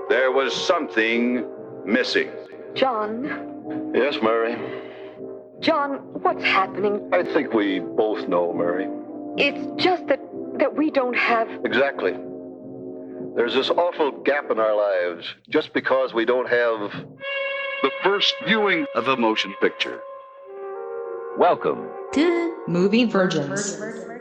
There was something missing. John? Yes, Murray? John, what's happening? I think we both know, Murray. It's just that we don't have... Exactly. There's this awful gap in our lives just because we don't have The first viewing of a motion picture. Welcome to Movie Virgins.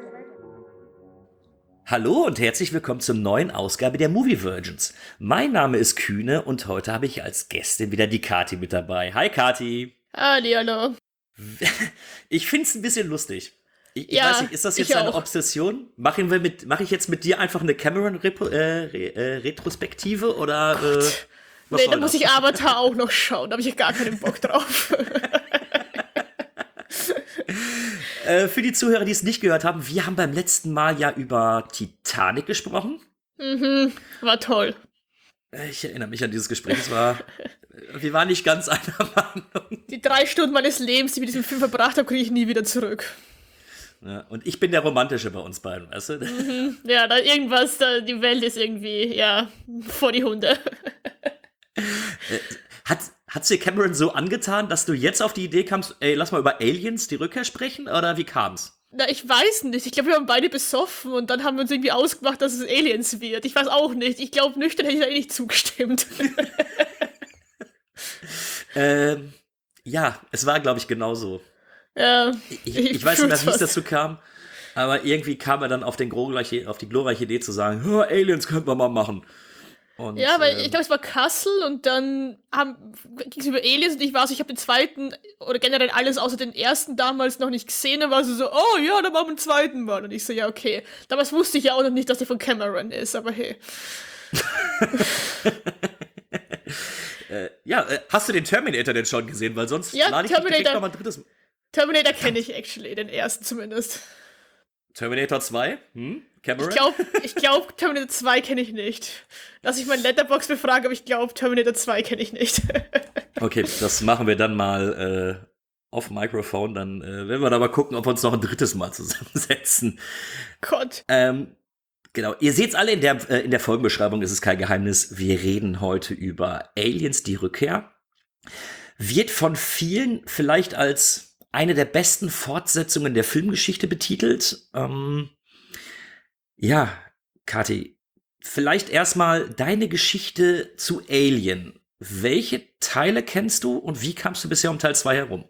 Hallo und herzlich willkommen zur neuen Ausgabe der Movie Virgins. Mein Name ist Kühne und heute habe ich als Gästin wieder die Kati mit dabei. Hi Kati. Hallo. Ich find's ein bisschen lustig. Ich Ja, weiß nicht, ist das jetzt ich eine auch. Obsession? Mache ich jetzt mit dir einfach eine Cameron-Retrospektive oder was Nee, soll da muss das? ich Avatar auch noch schauen, da habe ich gar keinen Bock drauf. Für die Zuhörer, die es nicht gehört haben, wir haben beim letzten Mal ja über Titanic gesprochen. War toll. Ich erinnere mich an dieses Gespräch. Wir waren nicht ganz einer Meinung. Die 3 Stunden meines Lebens, die ich mit diesem Film verbracht habe, kriege ich nie wieder zurück. Ja, und ich bin der Romantische bei uns beiden, weißt du? Ja, die Welt ist irgendwie, ja, vor die Hunde. Hat's dir Cameron so angetan, dass du jetzt auf die Idee kamst, ey, lass mal über Aliens, die Rückkehr sprechen? Oder wie kam's? Na, ich weiß nicht. Ich glaube, wir haben beide besoffen und dann haben wir uns irgendwie ausgemacht, dass es Aliens wird. Ich weiß auch nicht. Ich glaube, nüchtern hätte ich da eh nicht zugestimmt. Ja, es war, glaube ich, genauso. Ja, Ich weiß nicht mehr, wie es fast. dazu kam, aber irgendwie kam er dann auf die glorreiche Idee zu sagen, Aliens könnten wir mal machen. Und, Ja, weil ich glaube, es war Kassel und dann ging es über Aliens und ich war so, ich habe den zweiten oder generell alles außer den ersten damals noch nicht gesehen und war so, oh ja, dann machen wir den zweiten Mal. Und ich so, ja, okay. Damals wusste ich ja auch noch nicht, dass der von Cameron ist, aber hey. Hast du den Terminator denn schon gesehen? Weil sonst Ja, lade ich dich direkt Terminator. noch mal ein drittes... Terminator kenne ich actually, den ersten zumindest. Terminator 2? Cameron? Ich glaube, Terminator 2 kenne ich nicht. Lass ich meinen Letterboxd befragen, aber ich glaube, Terminator 2 kenne ich nicht. Okay, das machen wir dann mal auf Microphone. Dann werden wir da mal gucken, ob wir uns noch ein drittes Mal zusammensetzen. Gott. Genau, ihr seht's alle in der Folgenbeschreibung, ist es kein Geheimnis. Wir reden heute über Aliens, die Rückkehr. Wird von vielen vielleicht als eine der besten Fortsetzungen der Filmgeschichte betitelt. Ja, Kathi, vielleicht erstmal deine Geschichte zu Alien. Welche Teile kennst du und wie kamst du bisher um Teil 2 herum?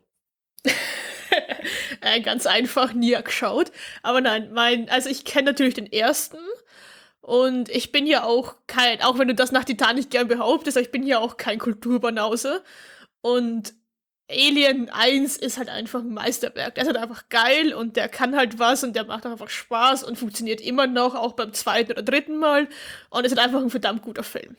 Ganz einfach, nie geschaut. Aber nein, also ich kenne natürlich den ersten. Und ich bin ja auch auch wenn du das nach Titanic gern behauptest, aber ich bin ja auch kein Kulturbanause. Und Alien 1 ist halt einfach ein Meisterwerk. Der ist halt einfach geil und der kann halt was und der macht auch einfach Spaß und funktioniert immer noch, auch beim zweiten oder dritten Mal. Und ist halt einfach ein verdammt guter Film.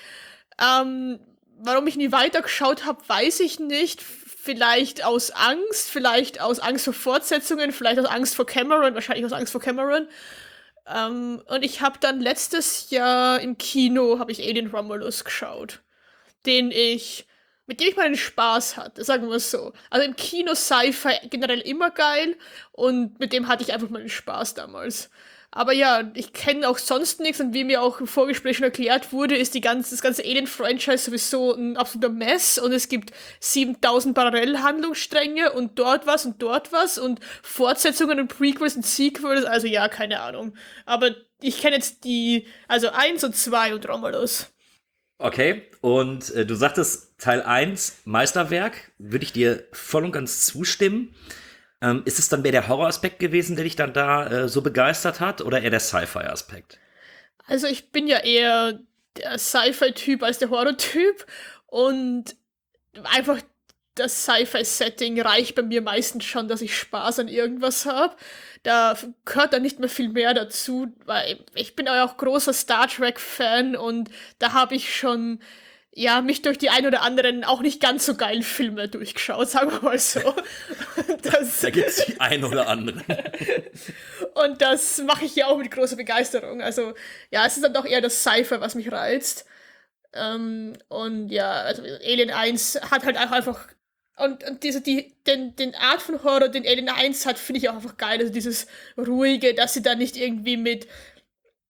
Warum ich nie weitergeschaut habe, weiß ich nicht. Vielleicht aus Angst vor Fortsetzungen, vielleicht aus Angst vor Cameron, wahrscheinlich aus Angst vor Cameron. Und ich habe dann letztes Jahr im Kino habe ich Alien Romulus geschaut, mit dem ich meinen Spaß hatte, sagen wir es so. Also im Kino Sci-Fi generell immer geil und mit dem hatte ich einfach meinen Spaß damals. Aber ja, ich kenne auch sonst nichts und wie mir auch im Vorgespräch schon erklärt wurde, ist das ganze Alien-Franchise sowieso ein absoluter Mess und es gibt 7000 Parallelhandlungsstränge und dort was und Fortsetzungen und Prequels und Sequels, also ja, keine Ahnung. Aber ich kenne jetzt 1 und 2 und Romulus. Okay, und du sagtest Teil 1, Meisterwerk, würde ich dir voll und ganz zustimmen. Ist es dann mehr der Horroraspekt gewesen, der dich dann da so begeistert hat, oder eher der Sci-Fi-Aspekt? Also ich bin ja eher der Sci-Fi-Typ als der Horror-Typ und einfach das Sci-Fi-Setting reicht bei mir meistens schon, dass ich Spaß an irgendwas habe. Da gehört dann nicht mehr viel mehr dazu, weil ich bin auch großer Star Trek-Fan und da habe ich schon mich durch die ein oder anderen auch nicht ganz so geilen Filme durchgeschaut, sagen wir mal so. Da gibt's die ein oder anderen. Und das mache ich ja auch mit großer Begeisterung. Also, ja, es ist dann doch eher das Sci-Fi, was mich reizt. Und ja, also Alien 1 hat halt auch einfach. Und den Art von Horror, den Alien 1 hat, finde ich auch einfach geil. Also dieses Ruhige, dass sie da nicht irgendwie mit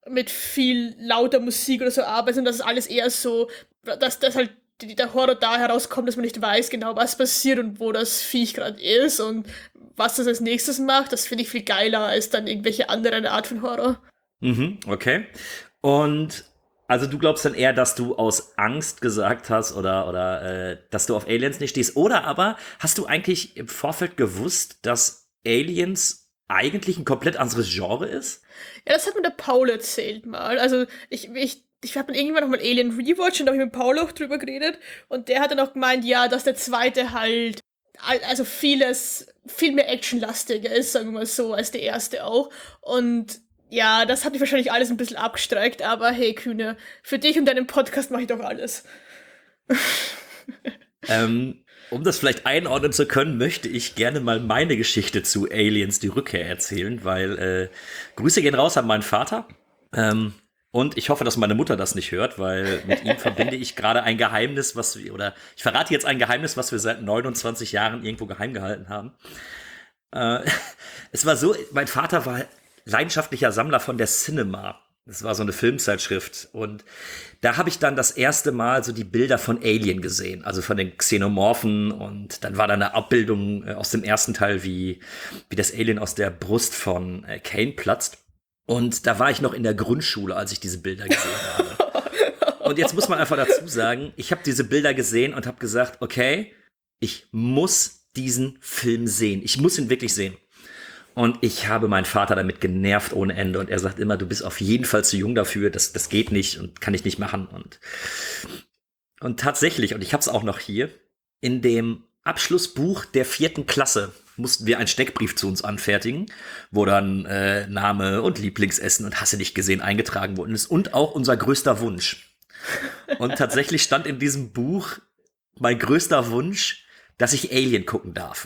mit viel lauter Musik oder so arbeiten, und das ist alles eher so, dass halt der Horror da herauskommt, dass man nicht weiß genau, was passiert und wo das Viech gerade ist und was das als nächstes macht. Das finde ich viel geiler als dann irgendwelche anderen Art von Horror. Mhm, okay. Und also du glaubst dann eher, dass du aus Angst gesagt hast oder dass du auf Aliens nicht stehst. Oder aber hast du eigentlich im Vorfeld gewusst, dass Aliens eigentlich ein komplett anderes Genre ist? Ja, das hat mir der Paul erzählt mal. Also ich habe dann irgendwann noch mal Alien Rewatch und da habe ich mit Paul auch drüber geredet. Und der hat dann auch gemeint, ja, dass der zweite halt, also viel mehr actionlastiger ist, sagen wir mal so, als der erste auch. Und ja, das hat mich wahrscheinlich alles ein bisschen abgestreckt, aber hey, Kühne, für dich und deinen Podcast mache ich doch alles. Um das vielleicht einordnen zu können, möchte ich gerne mal meine Geschichte zu Aliens, die Rückkehr erzählen, weil Grüße gehen raus an meinen Vater. Und ich hoffe, dass meine Mutter das nicht hört, weil mit ihm verbinde ich gerade ein Geheimnis, ich verrate jetzt ein Geheimnis, was wir seit 29 Jahren irgendwo geheim gehalten haben. Es war so, mein Vater war leidenschaftlicher Sammler von der Cinema. Das war so eine Filmzeitschrift. Und da habe ich dann das erste Mal so die Bilder von Alien gesehen, also von den Xenomorphen. Und dann war da eine Abbildung aus dem ersten Teil, wie das Alien aus der Brust von Kane platzt. Und da war ich noch in der Grundschule, als ich diese Bilder gesehen habe. Und jetzt muss man einfach dazu sagen, ich habe diese Bilder gesehen und habe gesagt, okay, ich muss diesen Film sehen. Ich muss ihn wirklich sehen. Und ich habe meinen Vater damit genervt ohne Ende. Und er sagt immer, du bist auf jeden Fall zu jung dafür. Das geht nicht und kann ich nicht machen. Und tatsächlich, und ich habe es auch noch hier, in dem Abschlussbuch der 4. Klasse mussten wir einen Steckbrief zu uns anfertigen, wo dann Name und Lieblingsessen und hast du nicht gesehen eingetragen worden ist. Und auch unser größter Wunsch. Und tatsächlich stand in diesem Buch mein größter Wunsch, dass ich Alien gucken darf.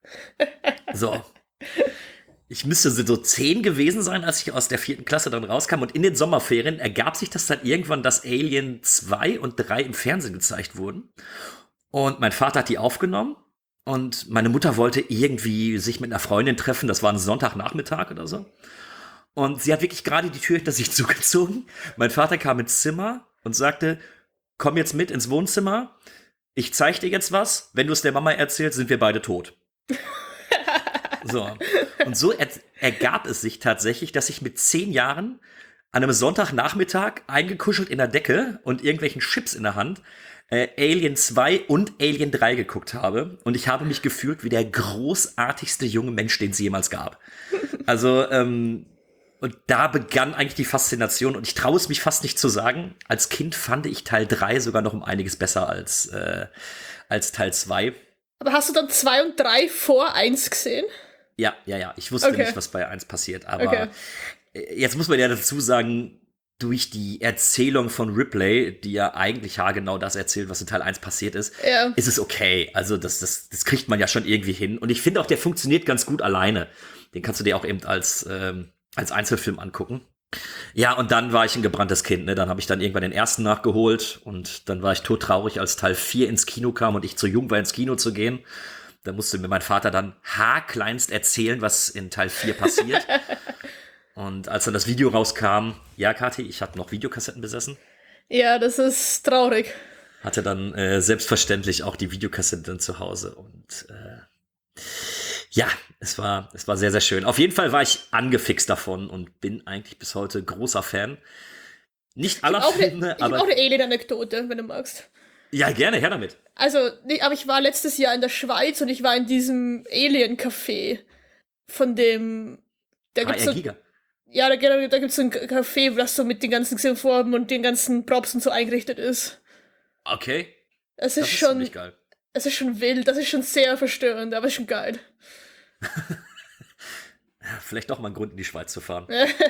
So. Ich müsste so 10 gewesen sein, als ich aus der 4. Klasse dann rauskam. Und in den Sommerferien ergab sich das dann irgendwann, dass Alien 2 und 3 im Fernsehen gezeigt wurden. Und mein Vater hat die aufgenommen. Und meine Mutter wollte irgendwie sich mit einer Freundin treffen. Das war ein Sonntagnachmittag oder so. Und sie hat wirklich gerade die Tür hinter sich zugezogen. Mein Vater kam ins Zimmer und sagte, komm jetzt mit ins Wohnzimmer. Ich zeig dir jetzt was. Wenn du es der Mama erzählst, sind wir beide tot. So. Und so ergab es sich tatsächlich, dass ich mit 10 Jahren an einem Sonntagnachmittag eingekuschelt in der Decke und irgendwelchen Chips in der Hand Alien 2 und Alien 3 geguckt habe. Und ich habe mich gefühlt wie der großartigste junge Mensch, den es jemals gab. Also, und da begann eigentlich die Faszination. Und ich traue es mich fast nicht zu sagen. Als Kind fand ich Teil 3 sogar noch um einiges besser als Teil 2. Aber hast du dann 2 und 3 vor 1 gesehen? Ja. Ich wusste nicht, was bei 1 passiert. Aber jetzt muss man ja dazu sagen, durch die Erzählung von Ripley, die ja eigentlich haargenau das erzählt, was in Teil 1 passiert ist, ist es okay. Also das kriegt man ja schon irgendwie hin. Und ich finde auch, der funktioniert ganz gut alleine. Den kannst du dir auch eben als Einzelfilm angucken. Ja, und dann war ich ein gebranntes Kind, ne? Dann habe ich dann irgendwann den ersten nachgeholt und dann war ich todtraurig, als Teil 4 ins Kino kam und ich zu jung war, ins Kino zu gehen. Da musste mir mein Vater dann haarkleinst erzählen, was in Teil 4 passiert. Und als dann das Video rauskam, ja, Kathi, ich hatte noch Videokassetten besessen. Ja, das ist traurig. Hatte dann selbstverständlich auch die Videokassette zu Hause und ja, es war sehr, sehr schön. Auf jeden Fall war ich angefixt davon und bin eigentlich bis heute großer Fan. Nicht aller Filme, aber... Ich habe auch eine Alien-Anekdote, wenn du magst. Ja, gerne, her damit. Also, aber ich war letztes Jahr in der Schweiz und ich war in diesem Alien-Café von dem... Da gibt's Giga. Ja, da gibt's so ein Café, das so mit den ganzen Xenomorphen und den ganzen Props und so eingerichtet ist. Okay. Das ist schon ziemlich geil. Es ist schon wild, das ist schon sehr verstörend, aber ist schon geil. Vielleicht doch mal ein Grund, in die Schweiz zu fahren.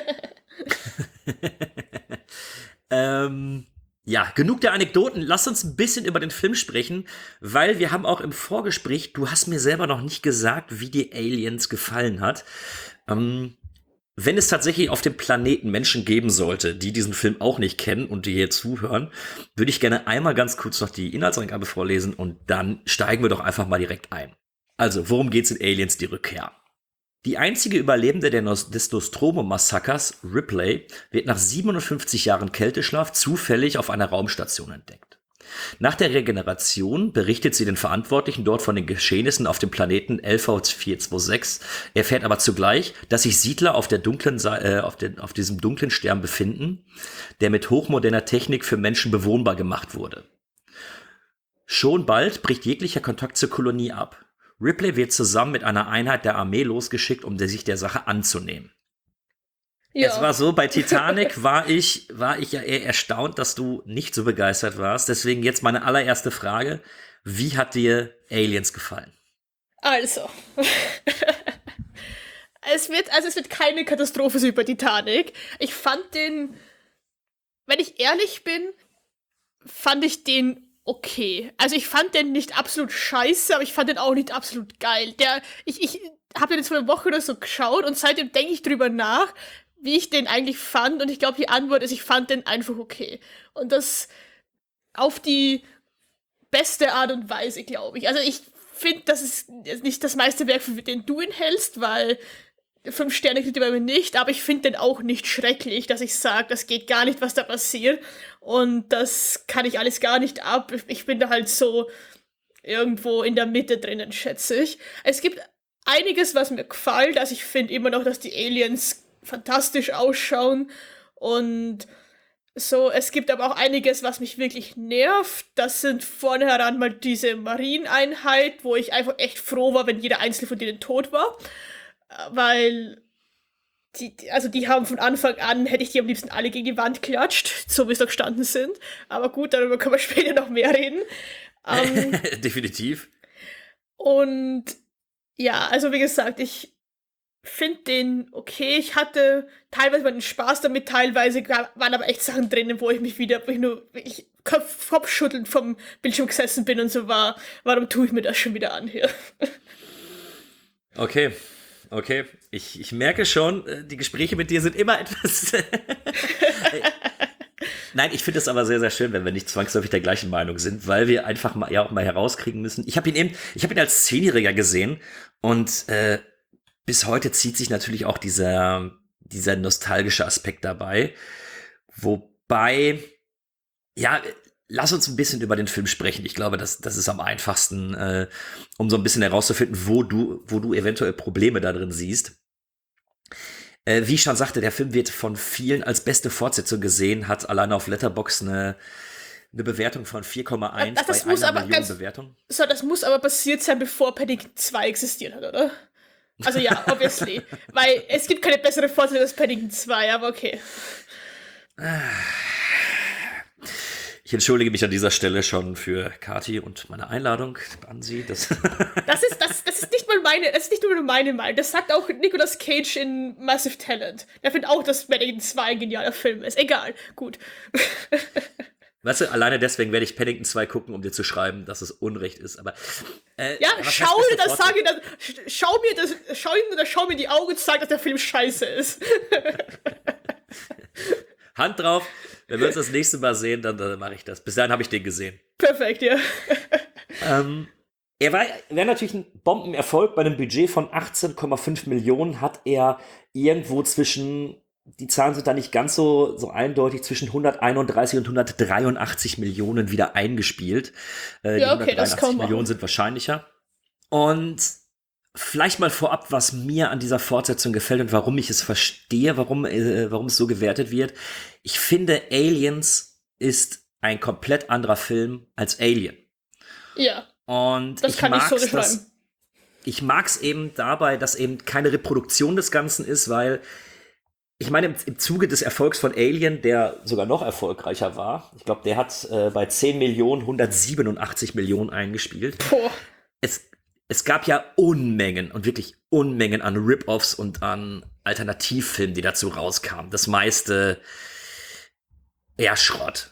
Ja, genug der Anekdoten. Lass uns ein bisschen über den Film sprechen, weil wir haben auch im Vorgespräch, du hast mir selber noch nicht gesagt, wie dir Aliens gefallen hat. Wenn es tatsächlich auf dem Planeten Menschen geben sollte, die diesen Film auch nicht kennen und die hier zuhören, würde ich gerne einmal ganz kurz noch die Inhaltsangabe vorlesen und dann steigen wir doch einfach mal direkt ein. Also, worum geht's in Aliens, die Rückkehr? Die einzige Überlebende des Nostromo-Massakers, Ripley, wird nach 57 Jahren Kälteschlaf zufällig auf einer Raumstation entdeckt. Nach der Regeneration berichtet sie den Verantwortlichen dort von den Geschehnissen auf dem Planeten LV-426, erfährt aber zugleich, dass sich Siedler auf diesem dunklen Stern befinden, der mit hochmoderner Technik für Menschen bewohnbar gemacht wurde. Schon bald bricht jeglicher Kontakt zur Kolonie ab. Ripley wird zusammen mit einer Einheit der Armee losgeschickt, um sich der Sache anzunehmen. Ja. Es war so, bei Titanic war ich ja eher erstaunt, dass du nicht so begeistert warst. Deswegen jetzt meine allererste Frage. Wie hat dir Aliens gefallen? Also. Es wird keine Katastrophe so wie bei Titanic. Ich fand den, wenn ich ehrlich bin, fand ich den okay. Also ich fand den nicht absolut scheiße, aber ich fand den auch nicht absolut geil. Ich habe den jetzt vor einer Woche oder so geschaut und seitdem denke ich drüber nach, wie ich den eigentlich fand. Und ich glaube, die Antwort ist, ich fand den einfach okay. Und das auf die beste Art und Weise, glaube ich. Also ich finde, das ist nicht das meiste Werk, für den du ihn hältst, weil 5 Sterne kriegt er bei mir nicht, aber ich finde den auch nicht schrecklich, dass ich sage, das geht gar nicht, was da passiert. Und das kann ich alles gar nicht ab. Ich bin da halt so irgendwo in der Mitte drinnen, schätze ich. Es gibt einiges, was mir gefällt. Also ich finde immer noch, dass die Aliens fantastisch ausschauen. Und so, es gibt aber auch einiges, was mich wirklich nervt. Das sind vornherein mal diese Marineeinheit, wo ich einfach echt froh war, wenn jeder einzelne von denen tot war. Weil die haben von Anfang an, hätte ich die am liebsten alle gegen die Wand klatscht, so wie sie da gestanden sind. Aber gut, darüber können wir später noch mehr reden. Definitiv. Und ja, also wie gesagt, ich finde den okay. Ich hatte teilweise meinen Spaß damit, teilweise waren aber echt Sachen drin, wo ich nur kopfschüttelnd vom Bildschirm gesessen bin und so war, warum tue ich mir das schon wieder an hier? Okay. Ich merke schon, die Gespräche mit dir sind immer etwas... Nein, ich finde es aber sehr, sehr schön, wenn wir nicht zwangsläufig der gleichen Meinung sind, weil wir einfach mal, ja auch mal herauskriegen müssen. Ich habe ihn als 10-Jähriger gesehen und bis heute zieht sich natürlich auch dieser nostalgische Aspekt dabei. Wobei, ja, lass uns ein bisschen über den Film sprechen. Ich glaube, das ist am einfachsten, um so ein bisschen herauszufinden, wo du eventuell Probleme da drin siehst. Wie ich schon sagte, der Film wird von vielen als beste Fortsetzung gesehen, hat alleine auf Letterboxd eine Bewertung von 4,1 bei 1 Million Bewertung. So, das muss aber passiert sein, bevor Paddington 2 existiert hat, oder? Also ja, obviously. Weil es gibt keine bessere Fortsetzung als Paddington 2, aber okay. Ich entschuldige mich an dieser Stelle schon für Kati und meine Einladung an sie. Das ist nicht nur meine Meinung. Das sagt auch Nicolas Cage in Massive Talent. Der findet auch, dass Paddington 2 ein genialer Film ist. Egal, gut. Weißt du, alleine deswegen werde ich Paddington 2 gucken, um dir zu schreiben, dass es Unrecht ist. Aber ja, schau mir in die Augen und sag, dass der Film scheiße ist. Hand drauf. Wenn wir uns das nächste Mal sehen, dann mache ich das. Bis dahin habe ich den gesehen. Perfekt, ja. Er war natürlich ein Bombenerfolg. Bei einem Budget von 18,5 Millionen hat er irgendwo zwischen, die Zahlen sind da nicht ganz so eindeutig, zwischen 131 und 183 Millionen wieder eingespielt. Die okay, 183 Millionen sind wahrscheinlicher. Und vielleicht mal vorab, was mir an dieser Fortsetzung gefällt und warum ich es verstehe, warum es so gewertet wird. Ich finde, Aliens ist ein komplett anderer Film als Alien. Ja. Und das kann ich so beschreiben. Ich mag es eben dabei, dass eben keine Reproduktion des Ganzen ist, weil ich meine, im Zuge des Erfolgs von Alien, der sogar noch erfolgreicher war, ich glaube, der hat bei 10 Millionen 187 Millionen eingespielt. Boah. Es gab ja Unmengen und wirklich Unmengen an Rip-Offs und an Alternativfilmen, die dazu rauskamen. Das meiste eher Schrott.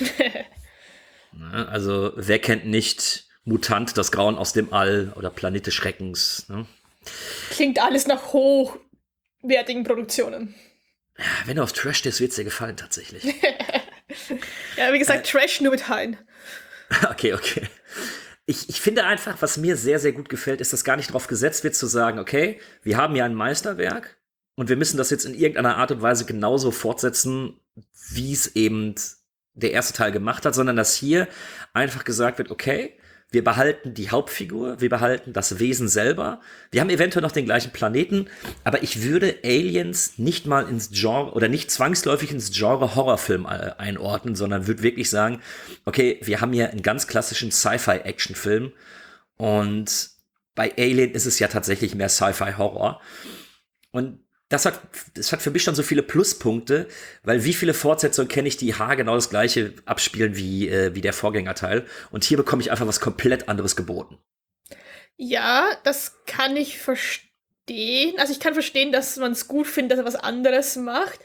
Also, wer kennt nicht Mutant, das Grauen aus dem All oder Planet des Schreckens? Ne? Klingt alles nach hochwertigen Produktionen. Ja, wenn du auf Trash stehst, wird es dir gefallen, tatsächlich. Ja, wie gesagt, Trash nur mit Haien. Okay. Ich finde einfach, was mir sehr, sehr gut gefällt, ist, dass gar nicht darauf gesetzt wird zu sagen, okay, wir haben ja ein Meisterwerk und wir müssen das jetzt in irgendeiner Art und Weise genauso fortsetzen, wie es eben der erste Teil gemacht hat, sondern dass hier einfach gesagt wird, okay, wir behalten die Hauptfigur, wir behalten das Wesen selber. Wir haben eventuell noch den gleichen Planeten, aber ich würde Aliens nicht mal ins Genre oder nicht zwangsläufig ins Genre Horrorfilm einordnen, sondern würde wirklich sagen, okay, wir haben hier einen ganz klassischen Sci-Fi-Action-Film und bei Alien ist es ja tatsächlich mehr Sci-Fi-Horror. Und das hat für mich schon so viele Pluspunkte, weil wie viele Fortsetzungen kenne ich, die genau das gleiche abspielen wie der Vorgängerteil. Und hier bekomme ich einfach was komplett anderes geboten. Ja, das kann ich verstehen. Also ich kann verstehen, dass man es gut findet, dass er was anderes macht.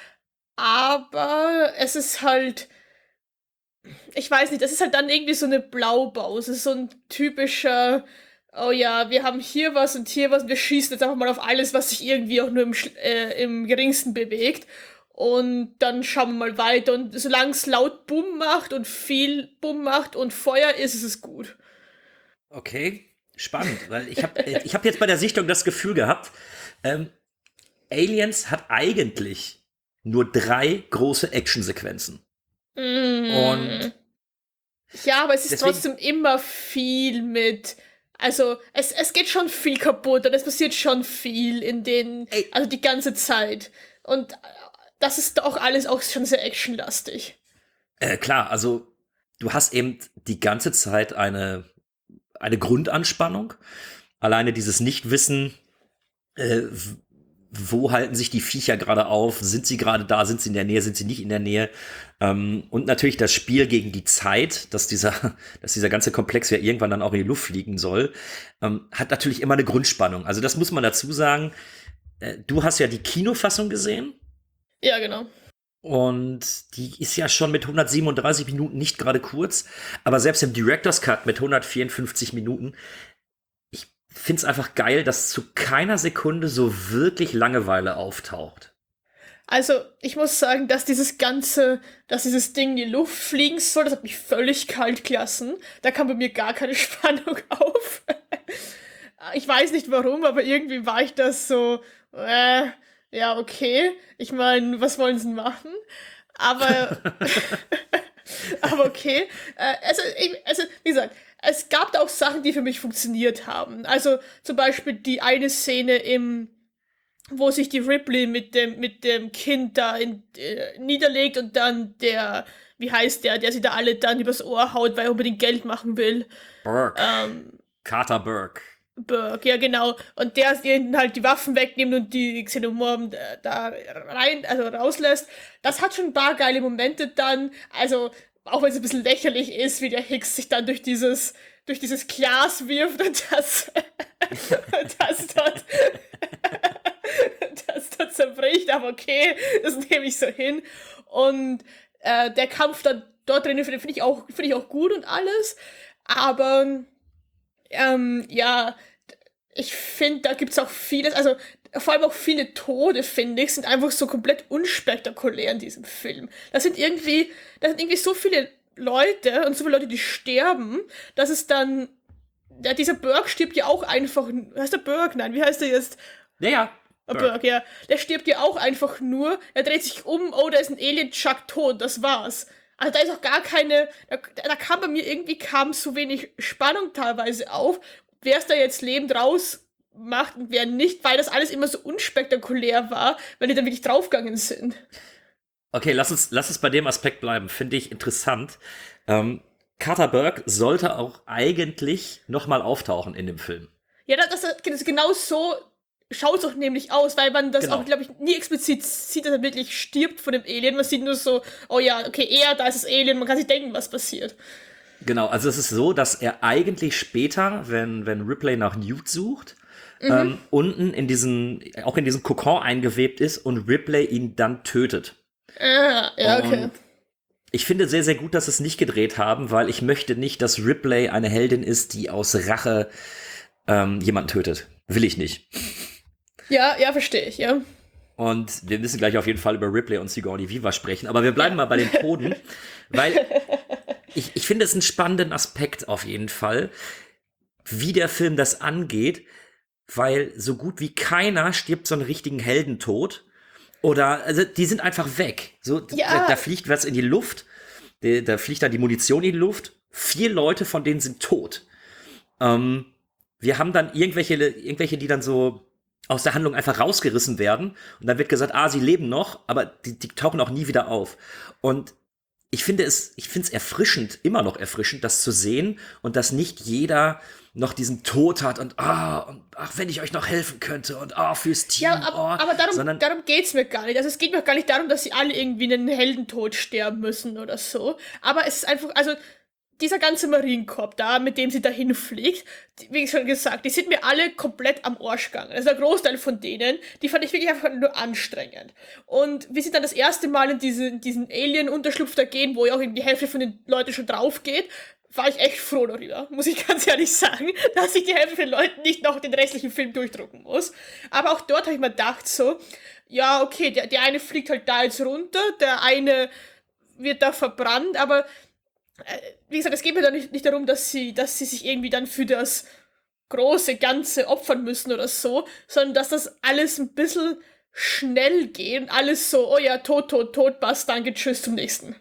Aber es ist halt, ich weiß nicht, das ist halt dann irgendwie so eine Blaupause, so ein typischer, oh ja, wir haben hier was und wir schießen jetzt einfach mal auf alles, was sich irgendwie auch nur im geringsten bewegt. Und dann schauen wir mal weiter. Und solange es laut Bumm macht und viel Bumm macht und Feuer ist es gut. Okay, spannend, weil ich hab jetzt bei der Sichtung das Gefühl gehabt, Aliens hat eigentlich nur 3 große Actionsequenzen. Und ja, aber es ist deswegen, trotzdem immer viel mit. Also, es geht schon viel kaputt und es passiert schon viel also die ganze Zeit. Und das ist doch alles auch schon sehr actionlastig. Klar, also du hast eben die ganze Zeit eine Grundanspannung. Alleine dieses Nichtwissen, wo halten sich die Viecher gerade auf? Sind sie gerade da? Sind sie in der Nähe? Sind sie nicht in der Nähe? Und natürlich das Spiel gegen die Zeit, dass dieser ganze Komplex ja irgendwann dann auch in die Luft fliegen soll, hat natürlich immer eine Grundspannung. Also das muss man dazu sagen. Du hast ja die Kinofassung gesehen. Ja, genau. Und die ist ja schon mit 137 Minuten nicht gerade kurz. Aber selbst im Director's Cut mit 154 Minuten, ich finde es einfach geil, dass zu keiner Sekunde so wirklich Langeweile auftaucht. Also, ich muss sagen, dass dieses Ding in die Luft fliegen soll, das hat mich völlig kalt gelassen. Da kam bei mir gar keine Spannung auf. Ich weiß nicht warum, aber irgendwie war ich das so, ja, okay. Ich meine, was wollen sie machen? Aber, aber okay. Also, wie gesagt, es gab da auch Sachen, die für mich funktioniert haben. Also, zum Beispiel die eine Szene wo sich die Ripley mit dem Kind da niederlegt und dann wie heißt der sie da alle dann übers Ohr haut, weil er unbedingt Geld machen will. Burke. Carter Burke. Burke, ja genau. Und der ihnen halt die Waffen wegnimmt und die Xenomorphen da rauslässt. Das hat schon ein paar geile Momente dann. Also, auch wenn es ein bisschen lächerlich ist, wie der Hicks sich dann durch dieses Glas wirft und das dort zerbricht, aber okay, das nehme ich so hin. Und der Kampf dann dort drin finde ich auch gut und alles. Aber ja, ich finde, da gibt es auch vieles, also vor allem auch viele Tode, finde ich, sind einfach so komplett unspektakulär in diesem Film. Da sind irgendwie so viele Leute und so viele Leute, die sterben, dass es dann, dieser Burke stirbt ja auch einfach, heißt der Burke? Nein, wie heißt der jetzt? Ja. Burke, ja. Der stirbt ja auch einfach nur, er dreht sich um, oh, da ist ein Alien-Chuck tot, das war's. Also da ist auch gar keine, da kam bei mir irgendwie so wenig Spannung teilweise auf, wer es da jetzt lebend rausmacht und wer nicht, weil das alles immer so unspektakulär war, wenn die dann wirklich draufgegangen sind. Okay, lass uns bei dem Aspekt bleiben, finde ich interessant. Carter Burke sollte auch eigentlich nochmal auftauchen in dem Film. Ja, das genau so schaut es auch nämlich aus, weil man das auch, glaube ich, nie explizit sieht, dass er wirklich stirbt von dem Alien. Man sieht nur so, oh ja, okay, da ist das Alien, man kann sich denken, was passiert. Genau, also es ist so, dass er eigentlich später, wenn Ripley nach Newt sucht, unten in diesen Kokon eingewebt ist und Ripley ihn dann tötet. Ja, okay. Und ich finde sehr, sehr gut, dass sie es nicht gedreht haben, weil ich möchte nicht, dass Ripley eine Heldin ist, die aus Rache jemanden tötet. Will ich nicht. Ja, verstehe ich, ja. Und wir müssen gleich auf jeden Fall über Ripley und Sigourney Weaver sprechen, aber wir bleiben mal bei den Toten, weil ich finde es einen spannenden Aspekt auf jeden Fall, wie der Film das angeht, weil so gut wie keiner stirbt so einen richtigen Heldentod. Oder, also, die sind einfach weg. So, Ja. da fliegt was in die Luft, da fliegt dann die Munition in die Luft. 4 Leute von denen sind tot. Wir haben dann irgendwelche, die dann so aus der Handlung einfach rausgerissen werden. Und dann wird gesagt, sie leben noch, aber die tauchen auch nie wieder auf. Und ich finde es erfrischend, immer noch erfrischend, das zu sehen und dass nicht jeder noch diesen Tod hat und wenn ich euch noch helfen könnte und fürs Team. Ja, aber darum geht's mir gar nicht. Also es geht mir gar nicht darum, dass sie alle irgendwie einen Heldentod sterben müssen oder so. Aber es ist einfach, also dieser ganze Marinekorps da, mit dem sie dahin fliegt, wie schon gesagt, die sind mir alle komplett am Arsch gegangen. Also der Großteil von denen, die fand ich wirklich einfach nur anstrengend. Und wie sie dann das erste Mal in diesen Alien-Unterschlupf da gehen, wo ja auch irgendwie die Hälfte von den Leuten schon drauf geht, war ich echt froh darüber, muss ich ganz ehrlich sagen, dass ich die Hälfte von den Leuten nicht noch den restlichen Film durchdrucken muss. Aber auch dort habe ich mir gedacht so, ja, okay, der eine fliegt halt da jetzt runter, der eine wird da verbrannt, aber wie gesagt, es geht mir da nicht darum, dass sie sich irgendwie dann für das große Ganze opfern müssen oder so, sondern dass das alles ein bisschen schnell geht und alles so, oh ja, tot, passt, danke, tschüss, zum nächsten.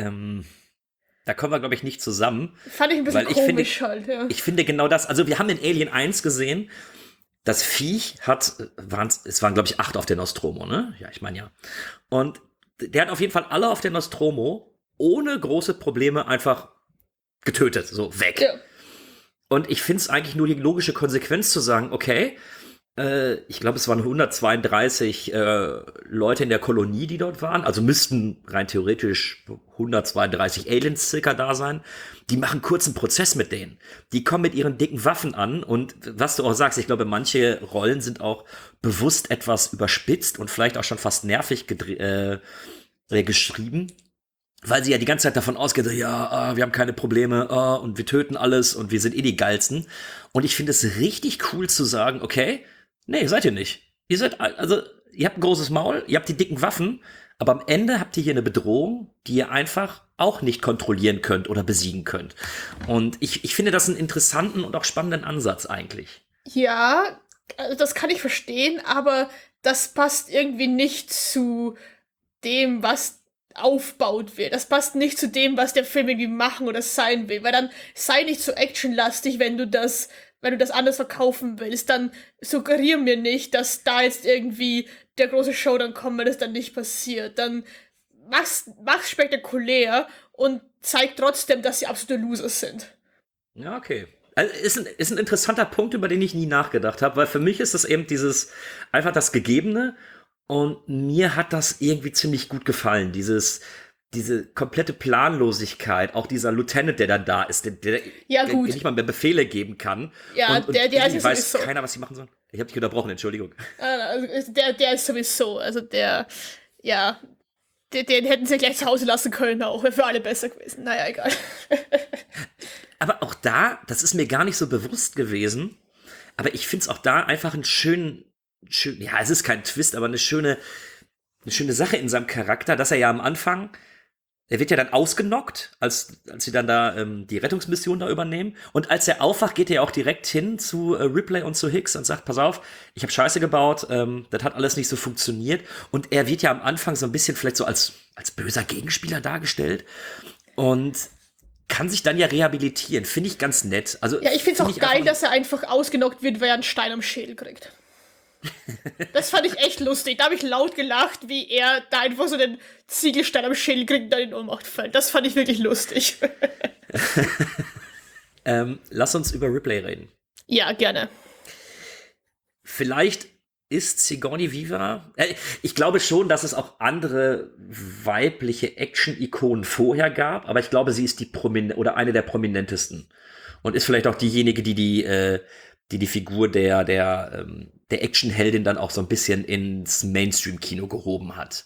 Da kommen wir, glaube ich, nicht zusammen. Fand ich ein bisschen komisch halt, ja. Ich finde genau das, also wir haben in Alien 1 gesehen, das Viech es waren, glaube ich, 8 auf der Nostromo, ne? Ja, ich meine ja. Und der hat auf jeden Fall alle auf der Nostromo ohne große Probleme einfach getötet, so weg. Ja. Und ich finde es eigentlich nur die logische Konsequenz zu sagen, okay, ich glaube, es waren 132 Leute in der Kolonie, die dort waren, also müssten rein theoretisch 132 Aliens circa da sein. Die machen kurzen Prozess mit denen. Die kommen mit ihren dicken Waffen an und was du auch sagst, ich glaube, manche Rollen sind auch bewusst etwas überspitzt und vielleicht auch schon fast nervig geschrieben. Weil sie ja die ganze Zeit davon ausgeht, wir haben keine Probleme, und wir töten alles und wir sind die Geilsten. Und ich finde es richtig cool zu sagen, okay, nee, seid ihr nicht. Ihr habt ein großes Maul, ihr habt die dicken Waffen, aber am Ende habt ihr hier eine Bedrohung, die ihr einfach auch nicht kontrollieren könnt oder besiegen könnt. Und ich finde das einen interessanten und auch spannenden Ansatz eigentlich. Ja, also das kann ich verstehen, aber das passt irgendwie nicht zu dem, was aufbaut wird. Das passt nicht zu dem, was der Film irgendwie machen oder sein will, weil dann sei nicht so actionlastig, wenn du das anders verkaufen willst, dann suggerier mir nicht, dass da jetzt irgendwie der große Showdown kommt, wenn das dann nicht passiert. Dann mach's spektakulär und zeig trotzdem, dass sie absolute Losers sind. Ja, okay. Also ist ein interessanter Punkt, über den ich nie nachgedacht habe, weil für mich ist das eben einfach das Gegebene. Und mir hat das irgendwie ziemlich gut gefallen, diese komplette Planlosigkeit, auch dieser Lieutenant, der dann da ist, der nicht mal mehr Befehle geben kann. Ja, und der ist weiß sowieso. Keiner, was sie machen sollen. Ich habe dich unterbrochen, Entschuldigung. Also der ist sowieso, also den hätten sie gleich zu Hause lassen können auch, wäre für alle besser gewesen. Naja, egal. Aber auch das ist mir gar nicht so bewusst gewesen, aber ich finde es auch da einfach einen schönen, ja, es ist kein Twist, aber eine schöne Sache in seinem Charakter, dass er ja am Anfang, er wird ja dann ausgenockt, als sie dann da die Rettungsmission da übernehmen. Und als er aufwacht, geht er ja auch direkt hin zu Ripley und zu Hicks und sagt, pass auf, ich habe Scheiße gebaut, das hat alles nicht so funktioniert. Und er wird ja am Anfang so ein bisschen vielleicht so als böser Gegenspieler dargestellt und kann sich dann ja rehabilitieren. Finde ich ganz nett. Also, ja, ich finde es auch geil, dass er einfach ausgenockt wird, weil er einen Stein am Schädel kriegt. Das fand ich echt lustig. Da habe ich laut gelacht, wie er da einfach so den Ziegelstein am Schädel kriegt und dann in Ohnmacht fällt. Das fand ich wirklich lustig. Lass uns über Ripley reden. Ja, gerne. Vielleicht ist Sigourney Weaver. Ich glaube schon, dass es auch andere weibliche Action-Ikonen vorher gab, aber ich glaube, sie ist oder eine der prominentesten. Und ist vielleicht auch diejenige, die Figur der Actionheldin dann auch so ein bisschen ins Mainstream-Kino gehoben hat.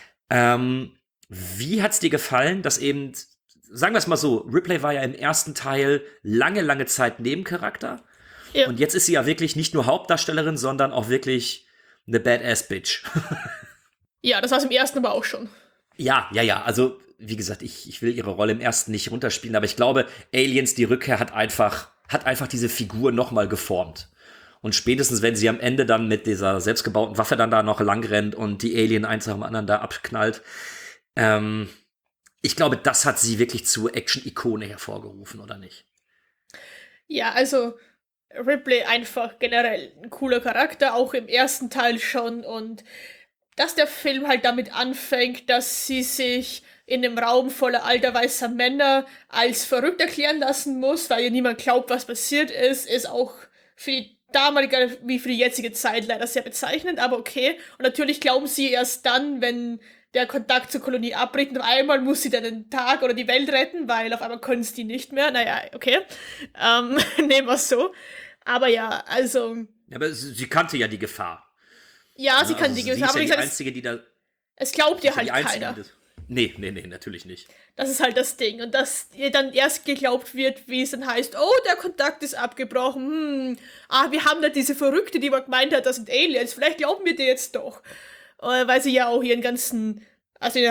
Wie hat's dir gefallen, dass eben, sagen wir es mal so, Ripley war ja im ersten Teil lange Zeit Nebencharakter. Ja. Und jetzt ist sie ja wirklich nicht nur Hauptdarstellerin, sondern auch wirklich eine Badass-Bitch. Ja, das war es im ersten aber auch schon. Ja, also wie gesagt, ich will ihre Rolle im ersten nicht runterspielen, aber ich glaube, Aliens, die Rückkehr hat einfach diese Figur nochmal geformt. Und spätestens, wenn sie am Ende dann mit dieser selbstgebauten Waffe dann da noch lang rennt und die Alien eins nach dem anderen da abknallt, ich glaube, das hat sie wirklich zur Action-Ikone hervorgerufen, oder nicht? Ja, also Ripley einfach generell ein cooler Charakter, auch im ersten Teil schon. Und dass der Film halt damit anfängt, dass sie sich in einem Raum voller alter weißer Männer als verrückt erklären lassen muss, weil ihr niemand glaubt, was passiert ist auch für die damalige wie für die jetzige Zeit leider sehr bezeichnend, aber okay. Und natürlich glauben sie erst dann, wenn der Kontakt zur Kolonie abbricht und auf einmal muss sie dann den Tag oder die Welt retten, weil auf einmal können sie die nicht mehr. Naja, okay. Nehmen wir es so. Aber ja, also... Ja, aber sie kannte ja die Gefahr. Ja, sie kann also die sie ist Gefahr, aber ja wie die gesagt, Einzige, die da... es glaubt ihr die halt Einzige, keiner. die das- Nee, natürlich nicht. Das ist halt das Ding. Und dass ihr dann erst geglaubt wird, wie es dann heißt, oh, der Kontakt ist abgebrochen. Wir haben da diese Verrückte, die man gemeint hat, das sind Aliens. Vielleicht glauben wir dir jetzt doch. Weil sie ja auch ihren ganzen, also ich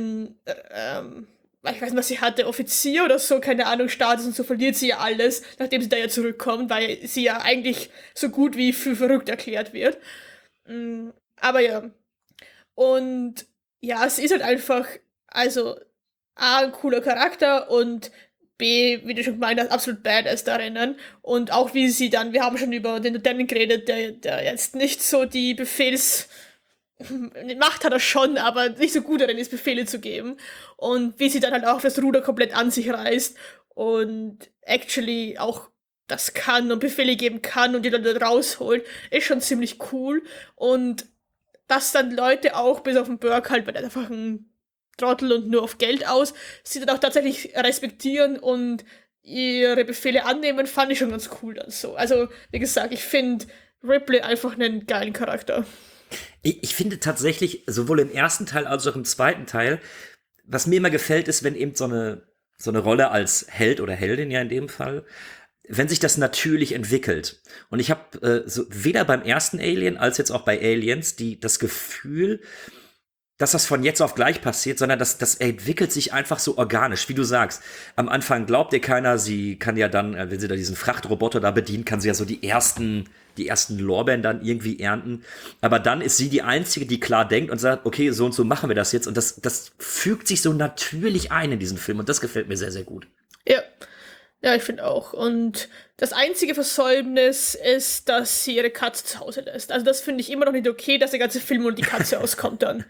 weiß nicht, was sie hatte, Offizier oder so, keine Ahnung, Status und so verliert sie ja alles, nachdem sie da ja zurückkommt, weil sie ja eigentlich so gut wie für verrückt erklärt wird. Aber ja. Und ja, es ist halt einfach, also A, ein cooler Charakter und B, wie du schon gemeint hast, absolut badass darin. Und auch wie sie dann, wir haben schon über den Lieutenant geredet, der jetzt nicht so die Macht hat er schon, aber nicht so gut darin ist, Befehle zu geben. Und wie sie dann halt auch das Ruder komplett an sich reißt und actually auch das kann und Befehle geben kann und die dann rausholt, ist schon ziemlich cool. Und dass dann Leute auch, bis auf den Burke halt, weil er einfach ein Trottel und nur auf Geld aus, sie dann auch tatsächlich respektieren und ihre Befehle annehmen, fand ich schon ganz cool dann so. Also, wie gesagt, ich finde Ripley einfach einen geilen Charakter. Ich finde tatsächlich, sowohl im ersten Teil als auch im zweiten Teil, was mir immer gefällt, ist, wenn eben so eine Rolle als Held oder Heldin ja in dem Fall, wenn sich das natürlich entwickelt. Und ich habe weder beim ersten Alien als jetzt auch bei Aliens das Gefühl, dass das von jetzt auf gleich passiert, sondern das entwickelt sich einfach so organisch, wie du sagst. Am Anfang glaubt ihr keiner, sie kann ja dann, wenn sie da diesen Frachtroboter da bedient, kann sie ja so die ersten Lorbeeren dann irgendwie ernten. Aber dann ist sie die Einzige, die klar denkt und sagt, okay, so und so machen wir das jetzt. Und das fügt sich so natürlich ein in diesen Film. Und das gefällt mir sehr, sehr gut. Ja, ich finde auch. Und das einzige Versäumnis ist, dass sie ihre Katze zu Hause lässt. Also das finde ich immer noch nicht okay, dass der ganze Film und die Katze auskommt dann.